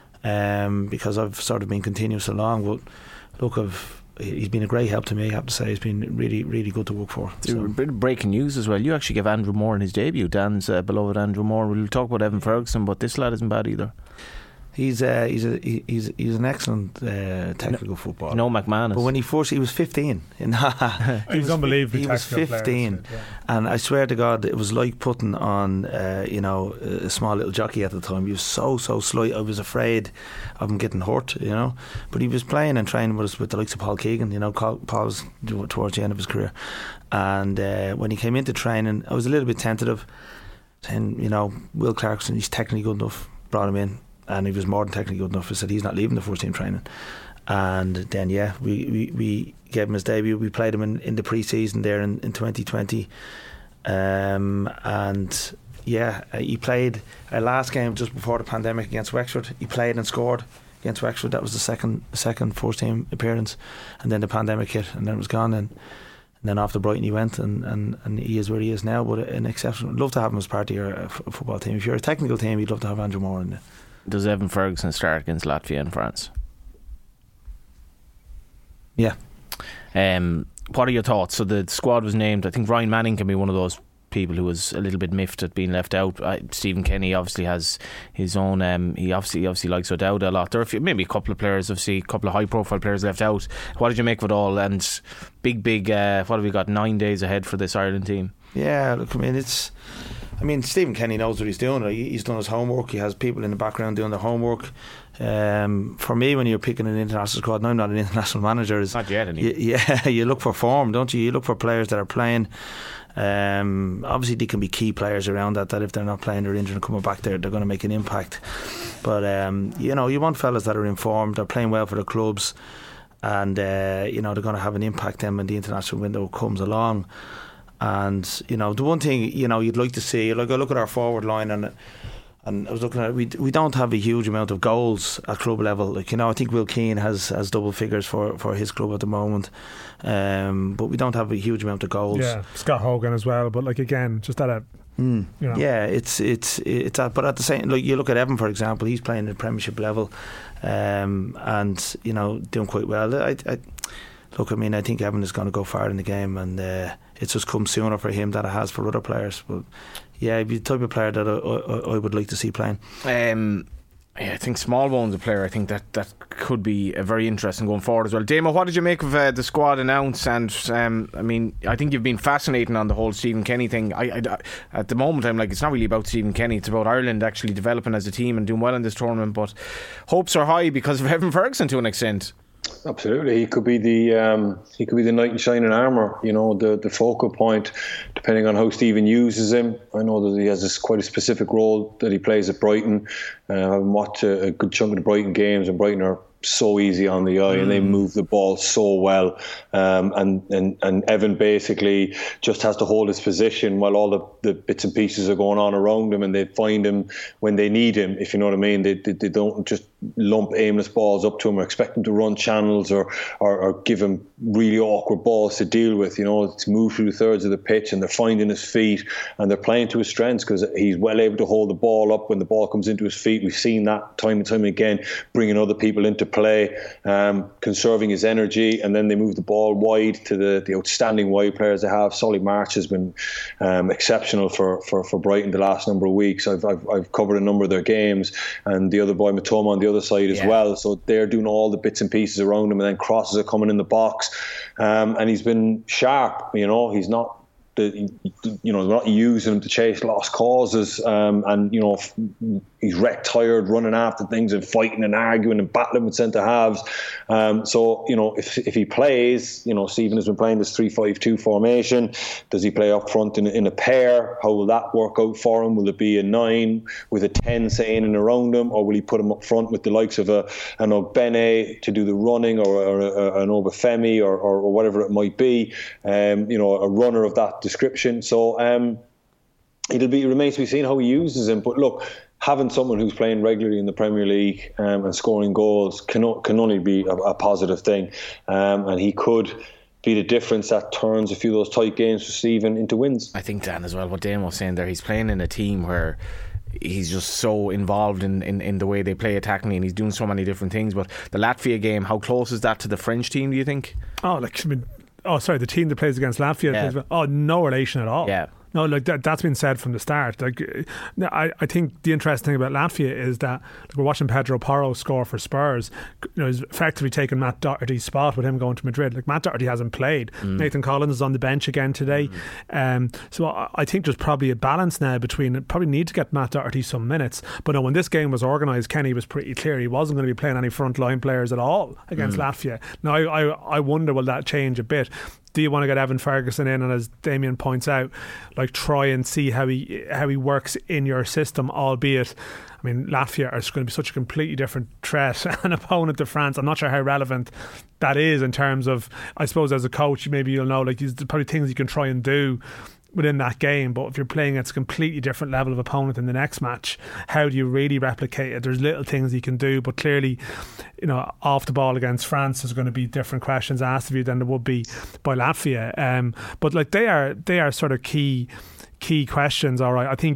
um, because I've sort of been continuous along. But look, I've. He's been a great help to me, I have to say. He's been really, really good to work for. So. A bit of breaking news as well. You actually gave Andrew Moore in his debut, Dan's uh, beloved Andrew Moore. We'll talk about Evan Ferguson, but this lad isn't bad either. He's uh, he's a he's he's an excellent uh, technical no, footballer. No McManus. But when he first he was fifteen. he was unbelievable. He was fifteen, player, yeah. And I swear to God, it was like putting on uh, you know, a small little jockey at the time. He was so so slight. I was afraid of him getting hurt, you know. But he was playing and training with us with the likes of Paul Keegan. You know, Paul was towards the end of his career, and uh, when he came into training, I was a little bit tentative. Saying, you know, Will Clarkson, he's technically good enough. Brought him in. And he was more than technically good enough. I said he's not leaving the first team training. And then yeah, we, we, we gave him his debut. We played him in, in the pre-season there in, in twenty twenty, um, and yeah, he played our last game just before the pandemic against Wexford. He played and scored against Wexford. That was the second second first team appearance, and then the pandemic hit, and then it was gone. And, and then off to Brighton he went, and, and, and he is where he is now. But an exceptional. I'd love to have him as part of your uh, f- football team. If you're a technical team, you'd love to have Andrew Moore in there. Does Evan Ferguson start against Latvia and France? Yeah. Um, what are your thoughts? So the squad was named. I think Ryan Manning can be one of those people who was a little bit miffed at being left out. uh, Stephen Kenny obviously has his own um, he obviously he obviously likes O'Dowda a lot. There are a few, maybe a couple of players, obviously a couple of high profile players left out. What did you make of it all? And big big uh, what have we got, nine days ahead for this Ireland team? Yeah, look, I mean it's I mean Stephen Kenny knows what he's doing. He's done his homework. He has people in the background doing their homework. Um, for me, when you're picking an international squad, and I'm not an international manager, is not yet anyway. You, yeah, you look for form, don't you? You look for players that are playing. Um, obviously, they can be key players around that. That if they're not playing, they're injured and coming back there, they're going to make an impact. But um, you know, you want fellas that are informed, they're playing well for the clubs, and uh, you know they're going to have an impact then when the international window comes along. And you know, the one thing you know you'd like to see, like I look at our forward line and. And I was looking at it, we we don't have a huge amount of goals at club level. Like you know, I think Will Keane has, has double figures for, for his club at the moment, um, but we don't have a huge amount of goals. Yeah, Scott Hogan as well. But like again, just at a mm. you know. yeah, it's it's it's at, but at the same, like you look at Evan for example, he's playing at Premiership level, um, and you know doing quite well. I, I look, I mean, I think Evan is going to go far in the game, and uh, it's just come sooner for him than it has for other players. But yeah, he'd be the type of player that I, I, I would like to see playing. Um, yeah, I think Smallbone's a player I think that, that could be uh, very interesting going forward as well. Damo, what did you make of uh, the squad announced? And um, I mean, I think you've been fascinating on the whole Stephen Kenny thing. I, I, at the moment I'm like, it's not really about Stephen Kenny, it's about Ireland actually developing as a team and doing well in this tournament, but hopes are high because of Evan Ferguson to an extent. Absolutely, he could be the um, he could be the knight in shining armour. You know, the the focal point, depending on how Stephen uses him. I know that he has this quite a specific role that he plays at Brighton. Uh, I've watched a, a good chunk of the Brighton games, and Brighton are so easy on the eye, mm. and they move the ball so well. Um, and, and and Evan basically just has to hold his position while all the, the bits and pieces are going on around him, and they find him when they need him, if you know what I mean. They they, they don't just lump aimless balls up to him or expect him to run channels or, or, or give him really awkward balls to deal with. You know, to move through the thirds of the pitch, and they're finding his feet, and they're playing to his strengths because he's well able to hold the ball up when the ball comes into his feet. We've seen that time and time again, bringing other people into play, um, conserving his energy, and then they move the ball wide to the, the outstanding wide players they have. Solly March has been um, exceptional for, for, for Brighton the last number of weeks. I've, I've I've covered a number of their games, and the other boy Matoma on the other side as yeah. well. So they're doing all the bits and pieces around him, and then crosses are coming in the box, um, and he's been sharp. You know, he's not. The, you know, they're not using him to chase lost causes, um, and you know he's wrecked tired running after things and fighting and arguing and battling with centre halves. Um, so you know if if he plays, you know Stephen has been playing this three five two formation. Does he play up front in, in a pair? How will that work out for him? Will it be a nine with a ten say in and around him, or will he put him up front with the likes of a an Ogbene to do the running, or, or a, an Obafemi, or, or, or whatever it might be? Um, you know, a runner of that description. So um, it'll be it remains to be seen how he uses him. But look, having someone who's playing regularly in the Premier League um, and scoring goals can can only be a, a positive thing, um, and he could be the difference that turns a few of those tight games for Stephen into wins. I think, Dan, as well, what Dan was saying there, he's playing in a team where he's just so involved in, in, in the way they play attacking, and he's doing so many different things. But the Latvia game, how close is that to the French team, do you think? Oh, like I mean, oh, sorry, the team that plays against Latvia. Yeah. Plays, oh, no relation at all. Yeah. No, like that, that's been said from the start. Like, I, I think the interesting thing about Latvia is that like, we're watching Pedro Porro score for Spurs. You know, he's effectively taken Matt Doherty's spot with him going to Madrid. Like Matt Doherty hasn't played. Mm. Nathan Collins is on the bench again today. Mm. Um, so I, I think there's probably a balance now between probably need to get Matt Doherty some minutes. But no, when this game was organised, Kenny was pretty clear he wasn't going to be playing any front line players at all against mm. Latvia. Now I, I, I wonder will that change a bit. Do you want to get Evan Ferguson in and, as Damien points out, like try and see how he how he works in your system, albeit I mean Latvia are going to be such a completely different threat and opponent to France. I'm not sure how relevant that is in terms of, I suppose as a coach maybe you'll know like there's probably things you can try and do within that game, but if you're playing against a completely different level of opponent in the next match, how do you really replicate it? There's little things you can do, but clearly, you know, off the ball against France there's going to be different questions asked of you than there would be by Latvia. Um, but like they are, they are sort of key. key questions. All right, I think you'll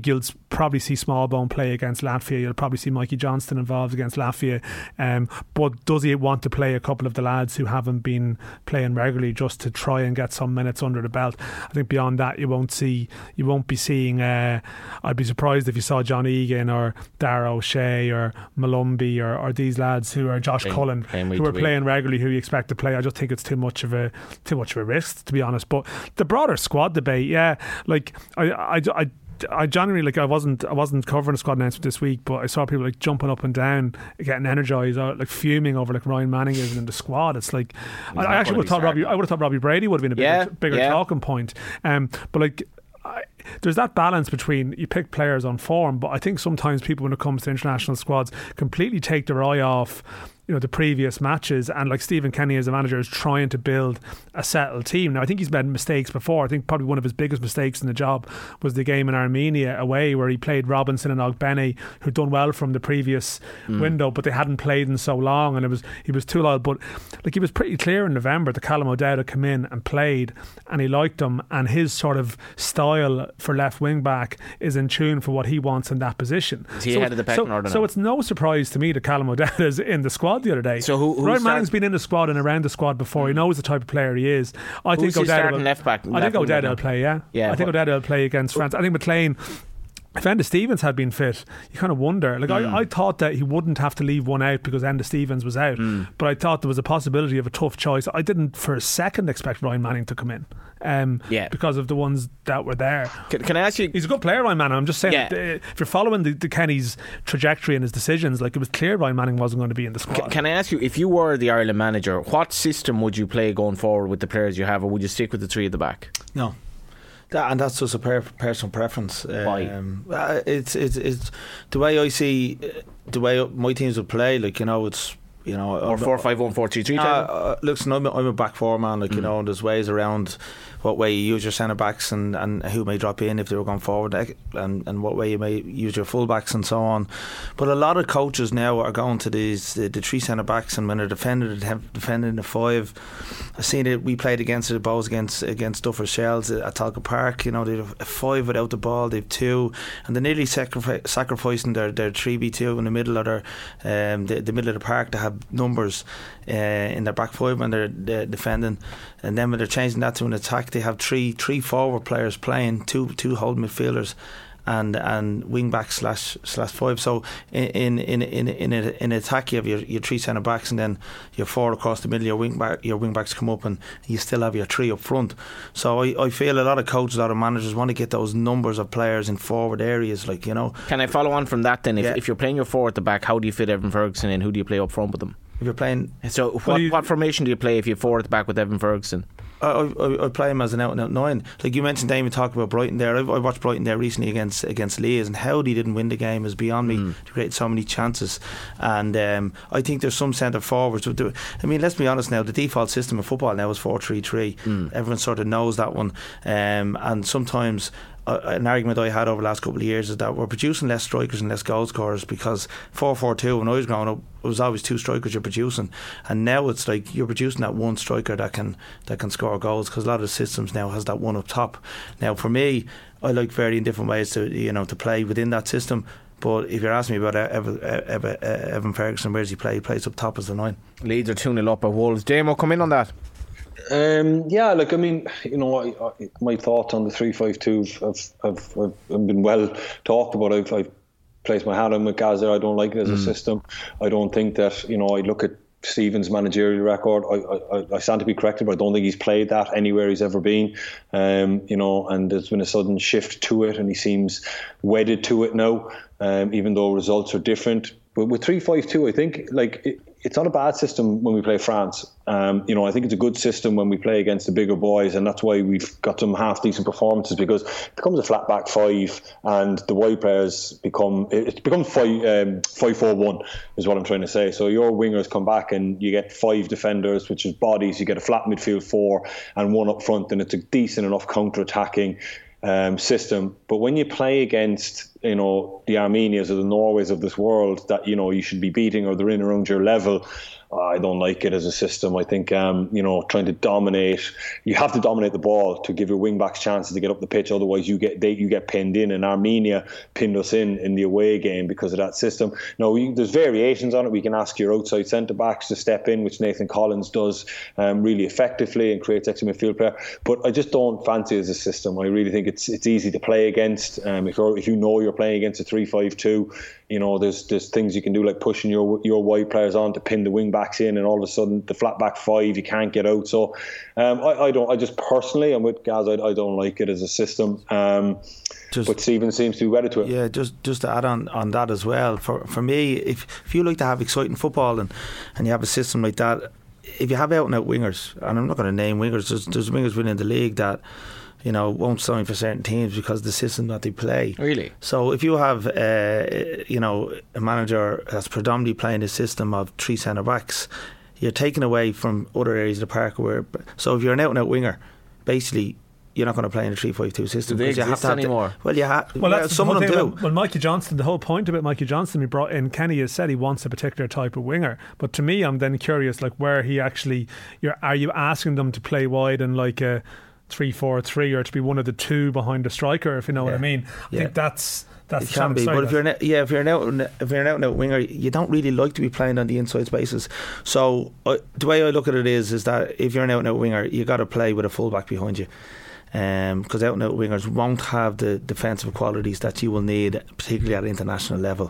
probably see Smallbone play against Latvia. You'll probably see Mikey Johnston involved against Latvia. Um, but does he want to play a couple of the lads who haven't been playing regularly just to try and get some minutes under the belt? I think beyond that, you won't see. You won't be seeing. Uh, I'd be surprised if you saw John Egan or Dara O'Shea or Malumbi or, or these lads who are Josh playing, Cullen playing who are playing regularly, who you expect to play. I just think it's too much of a too much of a risk, to be honest. But the broader squad debate, yeah, like I, I, I I genuinely, like, I wasn't I wasn't covering the squad announcement this week, but I saw people like jumping up and down, getting energised, or like fuming over like Ryan Manning isn't in the squad. It's like I, I actually would have thought Robbie I would have thought Robbie Brady would have been a bigger, yeah, bigger yeah. talking point. Um, but like. I, there's that balance between you pick players on form, but I think sometimes people, when it comes to international squads, completely take their eye off, you know, the previous matches, and like Stephen Kenny as a manager is trying to build a settled team. Now I think he's made mistakes before. I think probably one of his biggest mistakes in the job was the game in Armenia away, where he played Robinson and Ogbene, who'd done well from the previous mm. window, but they hadn't played in so long, and it was he was too loud. But like, he was pretty clear in November that Callum O'Dowd had come in and played, and he liked him, and his sort of style for left wing back is in tune for what he wants in that position. Is he so ahead of the pecking so, order now? So it's no surprise to me that Callum O'Dowd is in the squad the other day. So who, Ryan Manning's been in the squad and around the squad before. Mm. He knows the type of player he is. I Who's think O'Dowd will, left back. I think O'Dowd will play. Yeah, yeah. I think O'Dowd will play against France. I think McLean. If Enda Stevens had been fit, you kind of wonder. Like mm. I, I thought that he wouldn't have to leave one out because Enda Stevens was out, mm. but I thought there was a possibility of a tough choice. I didn't for a second expect Ryan Manning to come in, um, yeah. because of the ones that were there. Can, can I ask you? He's a good player, Ryan Manning. I'm just saying, yeah. if you're following the, the Kenny's trajectory and his decisions, like, it was clear Ryan Manning wasn't going to be in the squad. Can, can I ask you, if you were the Ireland manager, what system would you play going forward with the players you have, or would you stick with the three at the back? No. That, and that's just a per- personal preference. Why? Um, uh, it's it's it's the way I see uh, the way my teams would play. Like, you know, it's you know, or four five one four three three. Uh, uh, listen, I'm a, I'm a back four man. Like, mm. you know, and there's ways around what way you use your centre backs and, and who may drop in if they were going forward, and, and what way you may use your full backs and so on. But a lot of coaches now are going to these the, the three centre backs, and when they're defending they're defending the five. I've seen it. We played against the balls against against Duffer Shells at Talca Park. You know, they have a five without the ball. They've two, and they're nearly sacrific- sacrificing their their three b two in the middle of their um, the, the middle of the park to have numbers uh, in their back five when they're, they're defending, and then when they're changing that to an attack, they have three three forward players playing, two two holding midfielders, and and wing back slash slash five. So in in in in in, in attack you have your, your three centre backs, and then your four across the middle. Your wing back your wing backs come up, and you still have your three up front. So I, I feel a lot of coaches, a lot of managers want to get those numbers of players in forward areas. Like, you know. Can I follow on from that then? If yeah. if you're playing your four at the back, how do you fit Evan Ferguson in? Who do you play up front with them? If you're playing, so what you, what formation do you play if you're four at the back with Evan Ferguson? I, I, I play him as an out and out nine. Like you mentioned, Damien talked about Brighton there. I, I watched Brighton there recently against against Leeds, and how they didn't win the game is beyond me. Mm. They created so many chances, and um, I think there's some centre forwards. I mean, let's be honest now. The default system of football now is four three three. Mm. Everyone sort of knows that one, um, and sometimes. Uh, an argument I had over the last couple of years is that we're producing less strikers and less goal scorers, because four four two when I was growing up, it was always two strikers you're producing, and now it's like you're producing that one striker that can that can score goals, because a lot of the systems now has that one up top. Now for me, I like varying different ways to you know to play within that system. But if you're asking me about Evan, Evan, Evan Ferguson, where does he play? He plays up top as the nine. Leeds are two nil up at Wolves. Damo, come in on that. Um, yeah, like I mean, you know, I, I, my thoughts on the three five two have, have, have, have been well talked about. I've, I've placed my hand on McGazzer. I don't like it as mm. a system. I don't think that, you know, I look at Stephen's managerial record. I, I, I stand to be corrected, but I don't think he's played that anywhere he's ever been. Um, you know, and there's been a sudden shift to it, and he seems wedded to it now, um, even though results are different. But with three five two, I think, like, it, it's not a bad system when we play France. Um, you know, I think it's a good system when we play against the bigger boys, and that's why we've got some half decent performances, because it becomes a flat back five, and the wide players become it becomes five um, five four one is what I'm trying to say. So your wingers come back, and you get five defenders, which is bodies. You get a flat midfield four and one up front, and it's a decent enough counter attacking Um, system. But when you play against, you know, the Armenias or the Norways of this world that, you know, you should be beating, or they're in around your level, I don't like it as a system. I think, um, you know, trying to dominate, you have to dominate the ball to give your wing backs chances to get up the pitch. Otherwise, you get they, you get pinned in. And Armenia pinned us in in the away game because of that system. Now, we, there's variations on it. We can ask your outside centre backs to step in, which Nathan Collins does um, really effectively and creates extra midfield player. But I just don't fancy it as a system. I really think it's it's easy to play against. Um, if you're if you know you're playing against a three five two, you know, there's there's things you can do like pushing your your wide players on to pin the wing backs in, and all of a sudden the flat back five you can't get out. So um, I, I don't. I just personally, I'm with Gaz. I, I don't like it as a system. Um, just, but Stephen seems to be wedded to it. Yeah, just just to add on, on that as well. For for me, if if you like to have exciting football and and you have a system like that, if you have out and out wingers, and I'm not going to name wingers, there's, there's wingers within the league that, you know, won't sign for certain teams because of the system that they play. Really? So if you have, uh, you know, a manager that's predominantly playing a system of three centre backs, you're taking away from other areas of the park where. So if you're an out and out winger, basically, you're not going to play in a three five two system. Do they exist you have to have anymore? The, well, you ha- well, well, that's some of them do. About, well, Mikey Johnston, the whole point about Mikey Johnston he brought in, Kenny has said he wants a particular type of winger. But to me, I'm then curious, like where he actually, you're, are you asking them to play wide and like a three four three or to be one of the two behind the striker, if you know yeah. what I mean? I yeah. think that's that's it can be, but if you're an, yeah, if you're an out if you're an out and out winger, you don't really like to be playing on the inside spaces. So uh, the way I look at it is, is that if you're an out and out winger, you got to play with a full back behind you. Because um, out and out wingers won't have the defensive qualities that you will need, particularly at international level.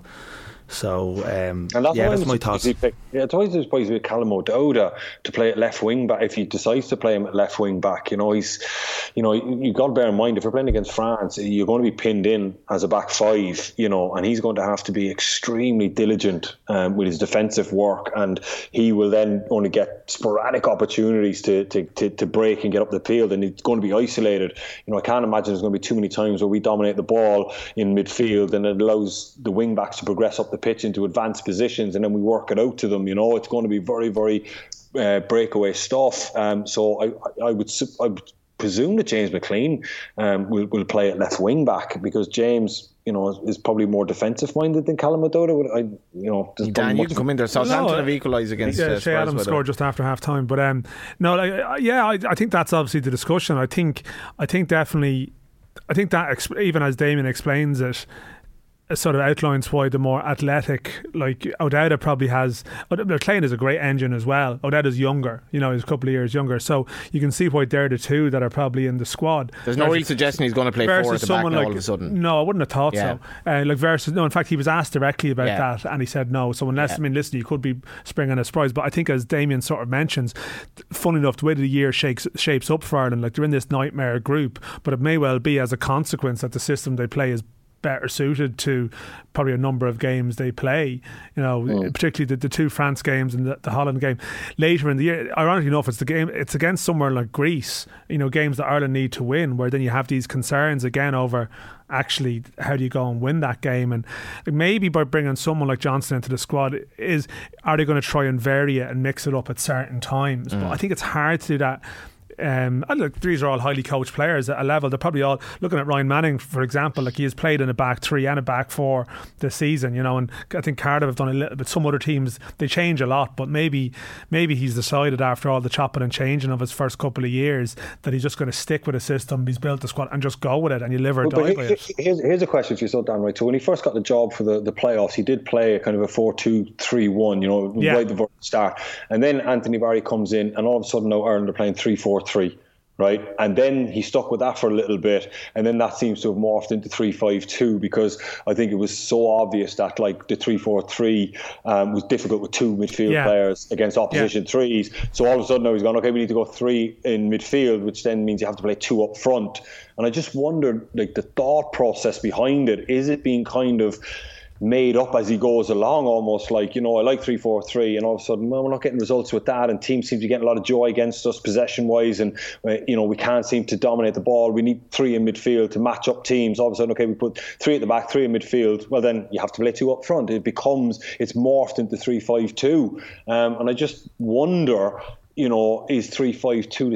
So um, and that's yeah, why that's my thoughts. Pick, yeah, it's always supposed to be Callum O'Dowda to play at left wing back if he decides to play him at left wing back. You know, he's, you know, you got to bear in mind if you're playing against France, you're going to be pinned in as a back five. You know, and he's going to have to be extremely diligent um, with his defensive work, and he will then only get sporadic opportunities to, to to to break and get up the field, and he's going to be isolated. You know, I can't imagine there's going to be too many times where we dominate the ball in midfield and it allows the wing backs to progress up the pitch into advanced positions, and then we work it out to them. You know, it's going to be very, very uh, breakaway stuff. Um, so I, I would, I would presume that James McLean um, will, will play at left wing back, because James, you know, is probably more defensive minded than Callum O'Dowda. I, you know, Dan, you can come in there. Southampton no, have equalised against. Yeah, uh, Shea Adams scored just after half time. But um, no, like, yeah, I, I think that's obviously the discussion. I think, I think definitely, I think that even as Damien explains it, sort of outlines why the more athletic, like O'Dowda probably has. McLean is a great engine as well. O'Dowda's younger, you know, he's a couple of years younger, so you can see why they're the two that are probably in the squad. There's no versus, real suggestion he's going to play four at the back now, like, all of a sudden. No, I wouldn't have thought yeah. so. Uh, like versus, no, in fact, he was asked directly about yeah. that, and he said no. So unless, yeah. I mean, listen, you could be springing a surprise, but I think as Damien sort of mentions, funny enough, the way the year shakes shapes up for Ireland, like they're in this nightmare group, but it may well be as a consequence that the system they play is better suited to probably a number of games they play, you know, mm. particularly the, the two France games and the, the Holland game later in the year. Ironically enough, it's the game, it's against somewhere like Greece, you know, games that Ireland need to win, where then you have these concerns again over actually how do you go and win that game. And maybe by bringing someone like Johnston into the squad, is are they going to try and vary it and mix it up at certain times? Mm. But I think it's hard to do that. Um, and look, these are all highly coached players at a level. They're probably all looking at Ryan Manning, for example. Like, he has played in a back three and a back four this season, you know. And I think Cardiff have done a little bit. Some other teams, they change a lot, but maybe maybe he's decided after all the chopping and changing of his first couple of years that he's just going to stick with a system. He's built the squad and just go with it, and you live or well, die by it. Here's, here's a question for you, so Dan. Right, so when he first got the job for the, the playoffs, he did play a kind of a four two three one, you know, yeah. right before the start. And then Anthony Barry comes in, and all of a sudden now Ireland are playing three four three. Right, and then he stuck with that for a little bit, and then that seems to have morphed into three five two, because I think it was so obvious that like the three four three um, was difficult with two midfield yeah. players against opposition yeah. threes. So all of a sudden now he's gone, okay, we need to go three in midfield, which then means you have to play two up front. And I just wondered, like, the thought process behind it. Is it being kind of made up as he goes along, almost like, you know, I like three four three, and all of a sudden, well, we're not getting results with that, and teams seem to get a lot of joy against us possession wise, and uh, you know, we can't seem to dominate the ball. We need three in midfield to match up teams. All of a sudden, okay, we put three at the back, three in midfield. Well, then you have to play two up front. It becomes, it's morphed into three five two, um, and I just wonder, you know, is three five two this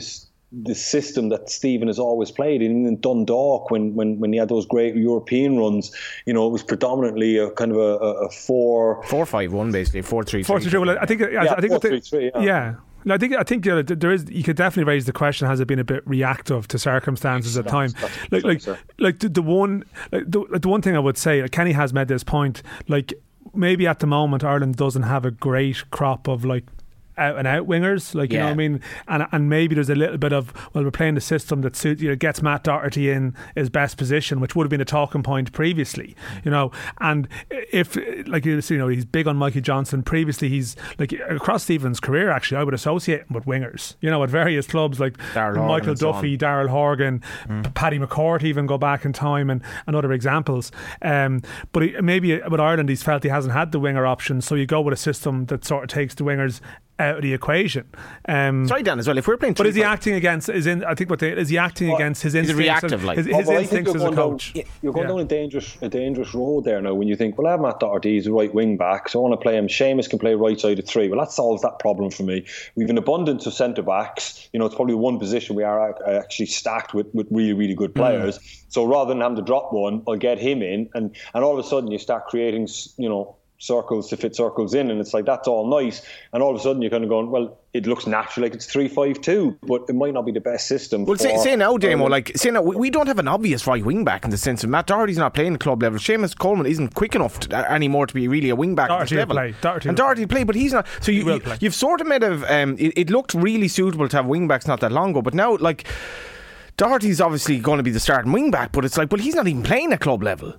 the system that Stephen has always played. In, in Dundalk, when, when when he had those great European runs, you know, it was predominantly a kind of a, a four four five one basically four three four three. Well, I think I, yeah, I think four three three. Yeah. yeah. I think I think you know, there is. You could definitely raise the question: has it been a bit reactive to circumstances at time? Like, like, like the, the one, like the, like the one thing I would say, like Kenny has made this point. Like maybe at the moment Ireland doesn't have a great crop of like out and out wingers, like you yeah. know what I mean, and and maybe there's a little bit of, well, we're playing the system that suits, you know, gets Matt Doherty in his best position, which would have been a talking point previously, you know. And if, like, you know, he's big on Mikey Johnson. Previously, he's like across Stephen's career. Actually, I would associate him with wingers, you know, at various clubs like Darryl Michael Duffy, so Daryl Horgan, mm. Paddy McCourt, even go back in time, and, and other examples. Um, but he, maybe with Ireland, he's felt he hasn't had the winger option, so you go with a system that sort of takes the wingers out of the equation. Um, Sorry, Dan, as well. If we're playing, but is he acting against? Is in? I think what they, is he acting well, against his instincts? Is reactive, like his, his well, instincts as a coach? Down, you're going yeah. down a dangerous, a dangerous road there now. When you think, well, I have Matt Doherty, he's a right wing back, so I want to play him. Seamus can play right side of three. Well, that solves that problem for me. We've an abundance of centre backs. You know, it's probably one position we are actually stacked with, with really, really good players. Mm. So rather than having to drop one, I'll get him in, and and all of a sudden you start creating, you know, circles to fit circles in, and it's like, that's all nice, and all of a sudden you're kind of going, well, it looks natural, like it's three five two, but it might not be the best system. Well, say, say now, Damo, like say now, we, we don't have an obvious right wing back in the sense of Matt Doherty's not playing at club level. Seamus Coleman isn't quick enough to, uh, anymore to be really a wing back at this level. Play. Doherty and Doherty play, but he's not. So you, you, play. you've sort of made of. Um, it, it looked really suitable to have wing backs not that long ago, but now like Doherty's obviously going to be the starting wing back, but it's like, well, he's not even playing at club level.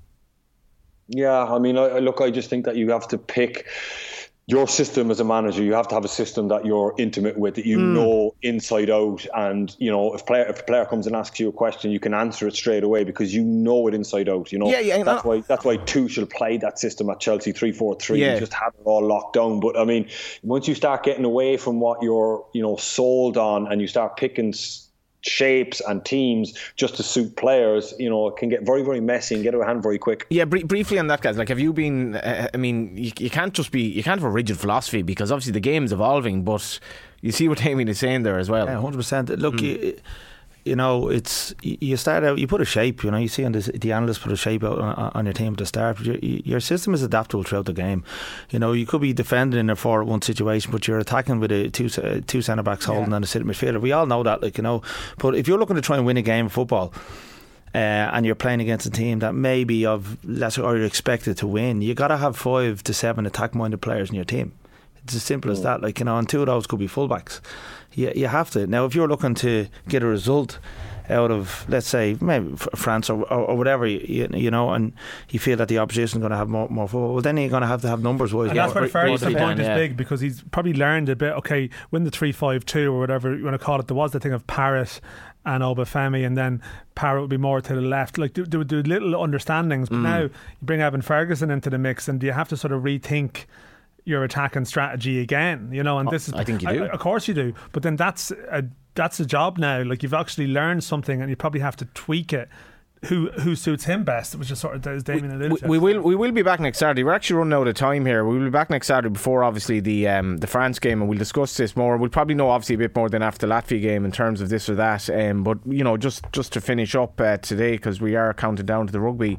Yeah, I mean, I, look, I just think that you have to pick your system as a manager. You have to have a system that you're intimate with, that you mm. know inside out. And, you know, if player if a player comes and asks you a question, you can answer it straight away because you know it inside out. You know, yeah, yeah, that's why that's why Tuchel played that system at Chelsea, three four three. Yeah. He just had it all locked down. But I mean, once you start getting away from what you're, you know, sold on, and you start picking shapes and teams just to suit players, you know, it can get very, very messy and get out of hand very quick. Yeah, br- briefly on that, guys. Like, have you been? Uh, I mean, you, you can't just be. You can't have a rigid philosophy because obviously the game's evolving. But you see what Damien is saying there as well. Yeah, one hundred percent. Look, mm. you, you know, it's you start out. You put a shape. You know, you see on this, the analysts put a shape out on, on your team at the start. But your, your system is adaptable throughout the game. You know, you could be defending in a four one situation, but you're attacking with a two uh, two centre backs holding yeah. and a sitting midfielder. We all know that, like, you know. But if you're looking to try and win a game of football, uh, and you're playing against a team that maybe of lesser or you're expected to win, you got to have five to seven attack minded players in your team. It's as simple as that, like, you know, and two of those could be fullbacks. You, you have to. Now, if you're looking to get a result out of, let's say, maybe France or, or, or whatever, you, you know, and you feel that the opposition is going to have more, more football, well, then you're going to have to have numbers wise. And that's where Ferguson's point done, is yeah. big, because he's probably learned a bit. Okay, win the three five two or whatever you want to call it. There was the thing of Parrott and Obafemi, and then Parrott would be more to the left. Like, there would do little understandings, but mm. now you bring Evan Ferguson into the mix, and do you have to sort of rethink your attacking strategy again, you know? And oh, this is, I think you do. I, of course you do, but then that's a that's a job now. Like, you've actually learned something, and you probably have to tweak it. Who who suits him best, which is sort of as Damien alluded to. We will we will be back next Saturday. We're actually running out of time here. We will be back next Saturday before obviously the um, the France game, and we'll discuss this more. We'll probably know obviously a bit more than after the Latvia game in terms of this or that. Um, but you know, just just to finish up uh, today, because we are counting down to the rugby.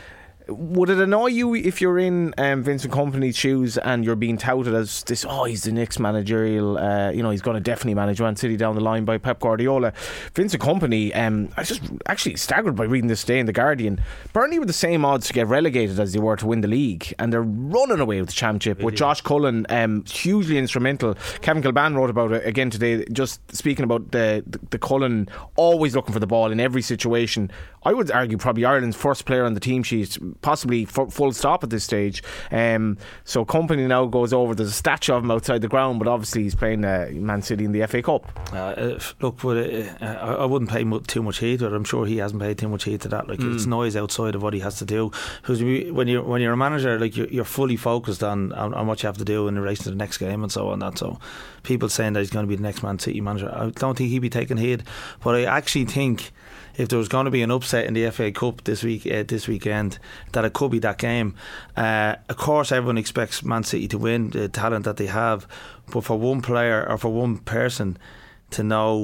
Would it annoy you if you're in um, Vincent Kompany's shoes and you're being touted as this, oh, he's the next managerial, uh, you know, he's going to definitely manage Man City down the line by Pep Guardiola? Vincent Kompany, um, I was just actually staggered by reading this today in The Guardian. Burnley were the same odds to get relegated as they were to win the league, and they're running away with the championship really? With Josh Cullen um, hugely instrumental. Kevin Kilban wrote about it again today, just speaking about the, the, the Cullen always looking for the ball in every situation. I would argue probably Ireland's first player on the team sheet, possibly f- full stop at this stage. Um, so Kompany now goes over. There's a statue of him outside the ground, but obviously he's playing uh, Man City in the F A Cup. Uh, look, but, uh, I wouldn't pay too much heed to it. I'm sure he hasn't paid too much heed to that. Like mm. it's noise outside of what he has to do. Because when you're when you're a manager, like you're, you're fully focused on, on on what you have to do in relation to the next game and so on. That so people saying that he's going to be the next Man City manager, I don't think he'd be taking heed. But I actually think, if there was going to be an upset in the F A Cup this week, uh, this weekend, that it could be that game. Uh, of course, everyone expects Man City to win, the talent that they have, but for one player or for one person to know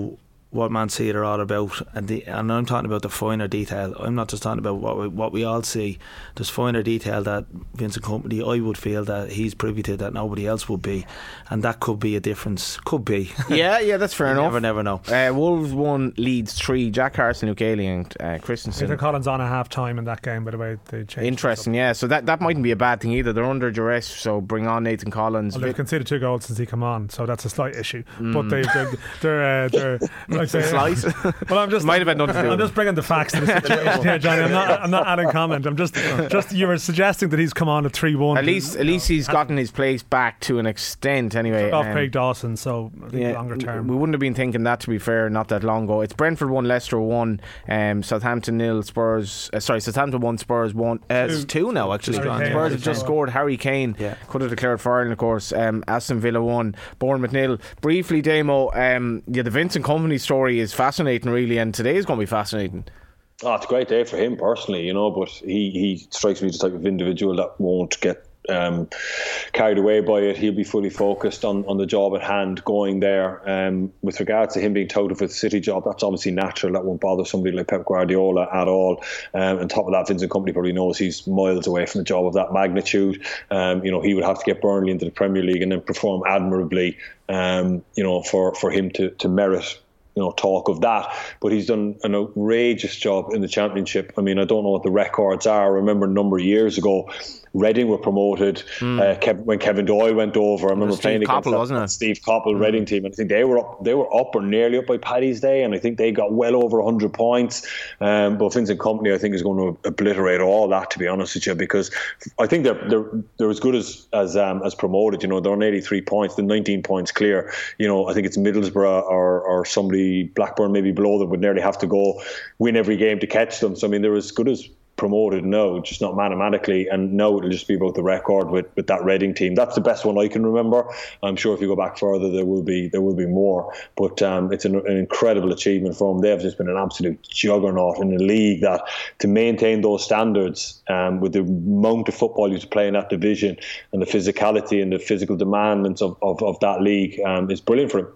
what Man City are all about, and the and I'm talking about the finer detail. I'm not just talking about what we, what we all see. There's finer detail that Vincent Kompany, I would feel that he's privy to that nobody else would be, and that could be a difference. Could be. Yeah, yeah, that's fair enough. Never, never know. Uh, Wolves won, Leeds three. Jack Harrison, Luke Ailey, and uh, Christensen. Peter Collins on a half time in that game, by the way. They changed. Interesting, yeah. So that that mightn't be a bad thing either. They're under duress, so bring on Nathan Collins. Well, they've conceded two goals since he come on, so that's a slight issue. Mm. But they, they're they're, uh, they're like say, slight. Well, I'm just might have had nothing to do. I'm just bringing the facts to the situation here, Johnny. I'm not I'm not adding comment. I'm just just you were suggesting that he's come on at three one. At least at least he's gotten his place back to an extent anyway. Off um, Craig Dawson, so I think yeah, longer term. We wouldn't have been thinking that, to be fair, not that long ago. It's Brentford one, Leicester one, um, Southampton nil, Spurs. Uh, sorry, Southampton one, Spurs one. Uh, two. It's two now actually. Spurs have just scored. Harry Kane yeah. could have declared for Ireland, of course. Um, Aston Villa one, Bournemouth nil. Briefly, Damo, um, yeah, the Vincent Kompany story is fascinating, really, and today is going to be fascinating. Oh, it's a great day for him personally, you know, but he, he strikes me as the type of individual that won't get um, carried away by it. He'll be fully focused on, on the job at hand going there. Um, with regards to him being touted for the City job, that's obviously natural. That won't bother somebody like Pep Guardiola at all. Um, on top of that, Vincent Kompany probably knows he's miles away from a job of that magnitude. Um, you know, he would have to get Burnley into the Premier League and then perform admirably, um, you know, for, for him to, to merit you know, talk of that, but he's done an outrageous job in the Championship. I mean, I don't know what the records are. I remember a number of years ago, Reading were promoted mm. uh, Kev- when Kevin Doyle went over. I remember playing against Coppell, that, wasn't it? Steve Coppell mm. Reading team, and I think they were up. They were up or nearly up by Paddy's Day, and I think they got well over one hundred points. Um, but Vincent Kompany, I think, is going to obliterate all that. To be honest with you, because I think they're they're, they're as good as as um, as promoted. You know, they're on eighty-three points, they're nineteen points clear. You know, I think it's Middlesbrough or or somebody, Blackburn maybe below them, would nearly have to go win every game to catch them. So I mean, they're as good as promoted, no, just not mathematically, and no, it'll just be about the record with, with that Reading team. That's the best one I can remember. I'm sure if you go back further, there will be there will be more, but um, it's an, an incredible achievement for them. They've just been an absolute juggernaut in a league that, to maintain those standards um, with the amount of football you play in that division and the physicality and the physical demands of, of, of that league um, is brilliant for them.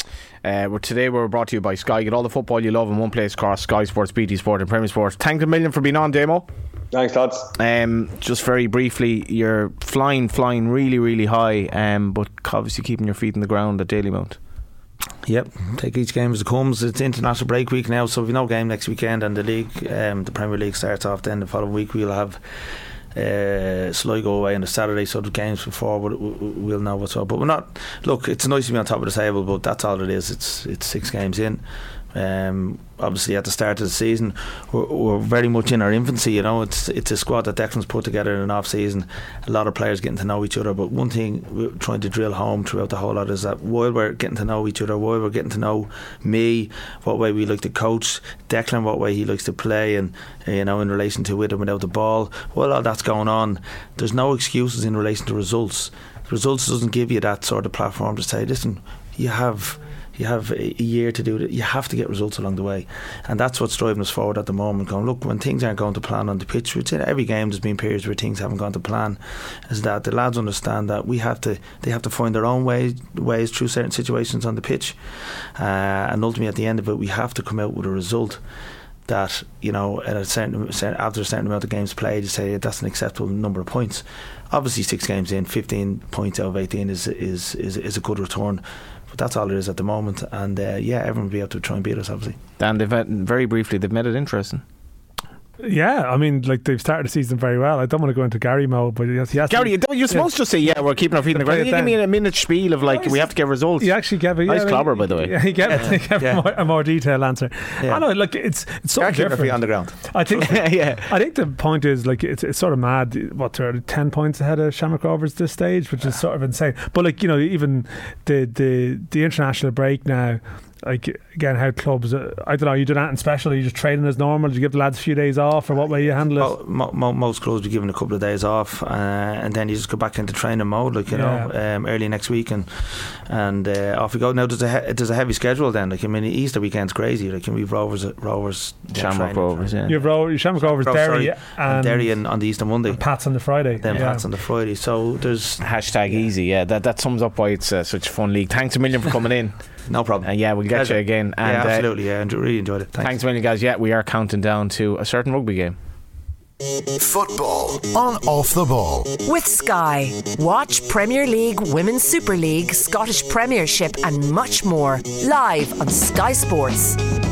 Uh, we're, today we're brought to you by Sky. Get all the football you love in one place across Sky Sports, B T Sport and Premier Sports. Thanks a million for being on, Damo. Thanks, lads. Um, just very briefly, you're flying, flying really, really high, um, but obviously keeping your feet in the ground at Dalymount. Yep, take each game as it comes. It's international break week now, so we've no game next weekend, and the league, um, the Premier League starts off then the following week. We'll have Uh, Sligo away on the Saturday, so the games before we'll know what's up. But we're not. Look, it's nice to be on top of the table, but that's all it is. It's it's six games in. Um, obviously, at the start of the season, we're, we're very much in our infancy. You know, it's it's a squad that Declan's put together in an off season. A lot of players getting to know each other. But one thing we're trying to drill home throughout the whole lot is that while we're getting to know each other, while we're getting to know me, what way we like to coach, Declan, what way he likes to play, and you know, in relation to with and without the ball, while all that's going on, there's no excuses in relation to results. The results doesn't give you that sort of platform to say, listen, you have. You have a year to do it. You have to get results along the way, and that's what's driving us forward at the moment. Going, look, when things aren't going to plan on the pitch, which in every game there's been periods where things haven't gone to plan, is that the lads understand that we have to. They have to find their own ways ways through certain situations on the pitch, uh, and ultimately at the end of it, we have to come out with a result that, you know, at a certain, after a certain amount of games played, you say that's an acceptable number of points. Obviously, six games in, fifteen points out of eighteen is is is, is a good return. But that's all it is at the moment, and uh, yeah, everyone will be able to try and beat us, obviously. Dan, they've had, very briefly, they've made it interesting. Yeah, I mean, like, they've started the season very well. I don't want to go into Gary mode, but yes, yes. Gary, you you're supposed yeah. to say, yeah, we're keeping our feet in the ground. You give me a minute spiel of like, we have to get results. You actually gave a nice yeah, clobber, by the way. Yeah, he gave, yeah. he gave yeah. a, more, a more detailed answer. Yeah. I know, like, it's it's so different. Keep our feet on the ground. I think. yeah, I think the point is, like, it's it's sort of mad. What, they're ten points ahead of Shamrock Rovers this stage, which is sort of insane. But like, you know, even the the the international break now. Like, again, how clubs, uh, I don't know, you do that in special, you just training as normal, do you give the lads a few days off, or what way you handle it? Mo- mo- most clubs be given a couple of days off, uh, and then you just go back into training mode, like, you yeah. know, um, early next week, and and uh, off we go. Now there's a he- there's a heavy schedule then. Like, I mean, Easter weekend's crazy. Like, we've Rovers, Rovers, Shamrock Rovers, yeah. You've Ro- Shamrock Rovers, Derry, and, and Derry on, on the Easter Monday, and Pats on the Friday, then yeah. Pats on the Friday. So there's hashtag easy. Yeah, that that sums up why it's uh, such a fun league. Thanks a million for coming in. No problem. Uh, yeah, we'll get Pleasure. you again. again. And, yeah, absolutely. Uh, yeah, really enjoyed it. Thanks. Thanks a million, guys. Yeah, we are counting down to a certain rugby game. Football on Off the Ball. With Sky. Watch Premier League, Women's Super League, Scottish Premiership and much more live on Sky Sports.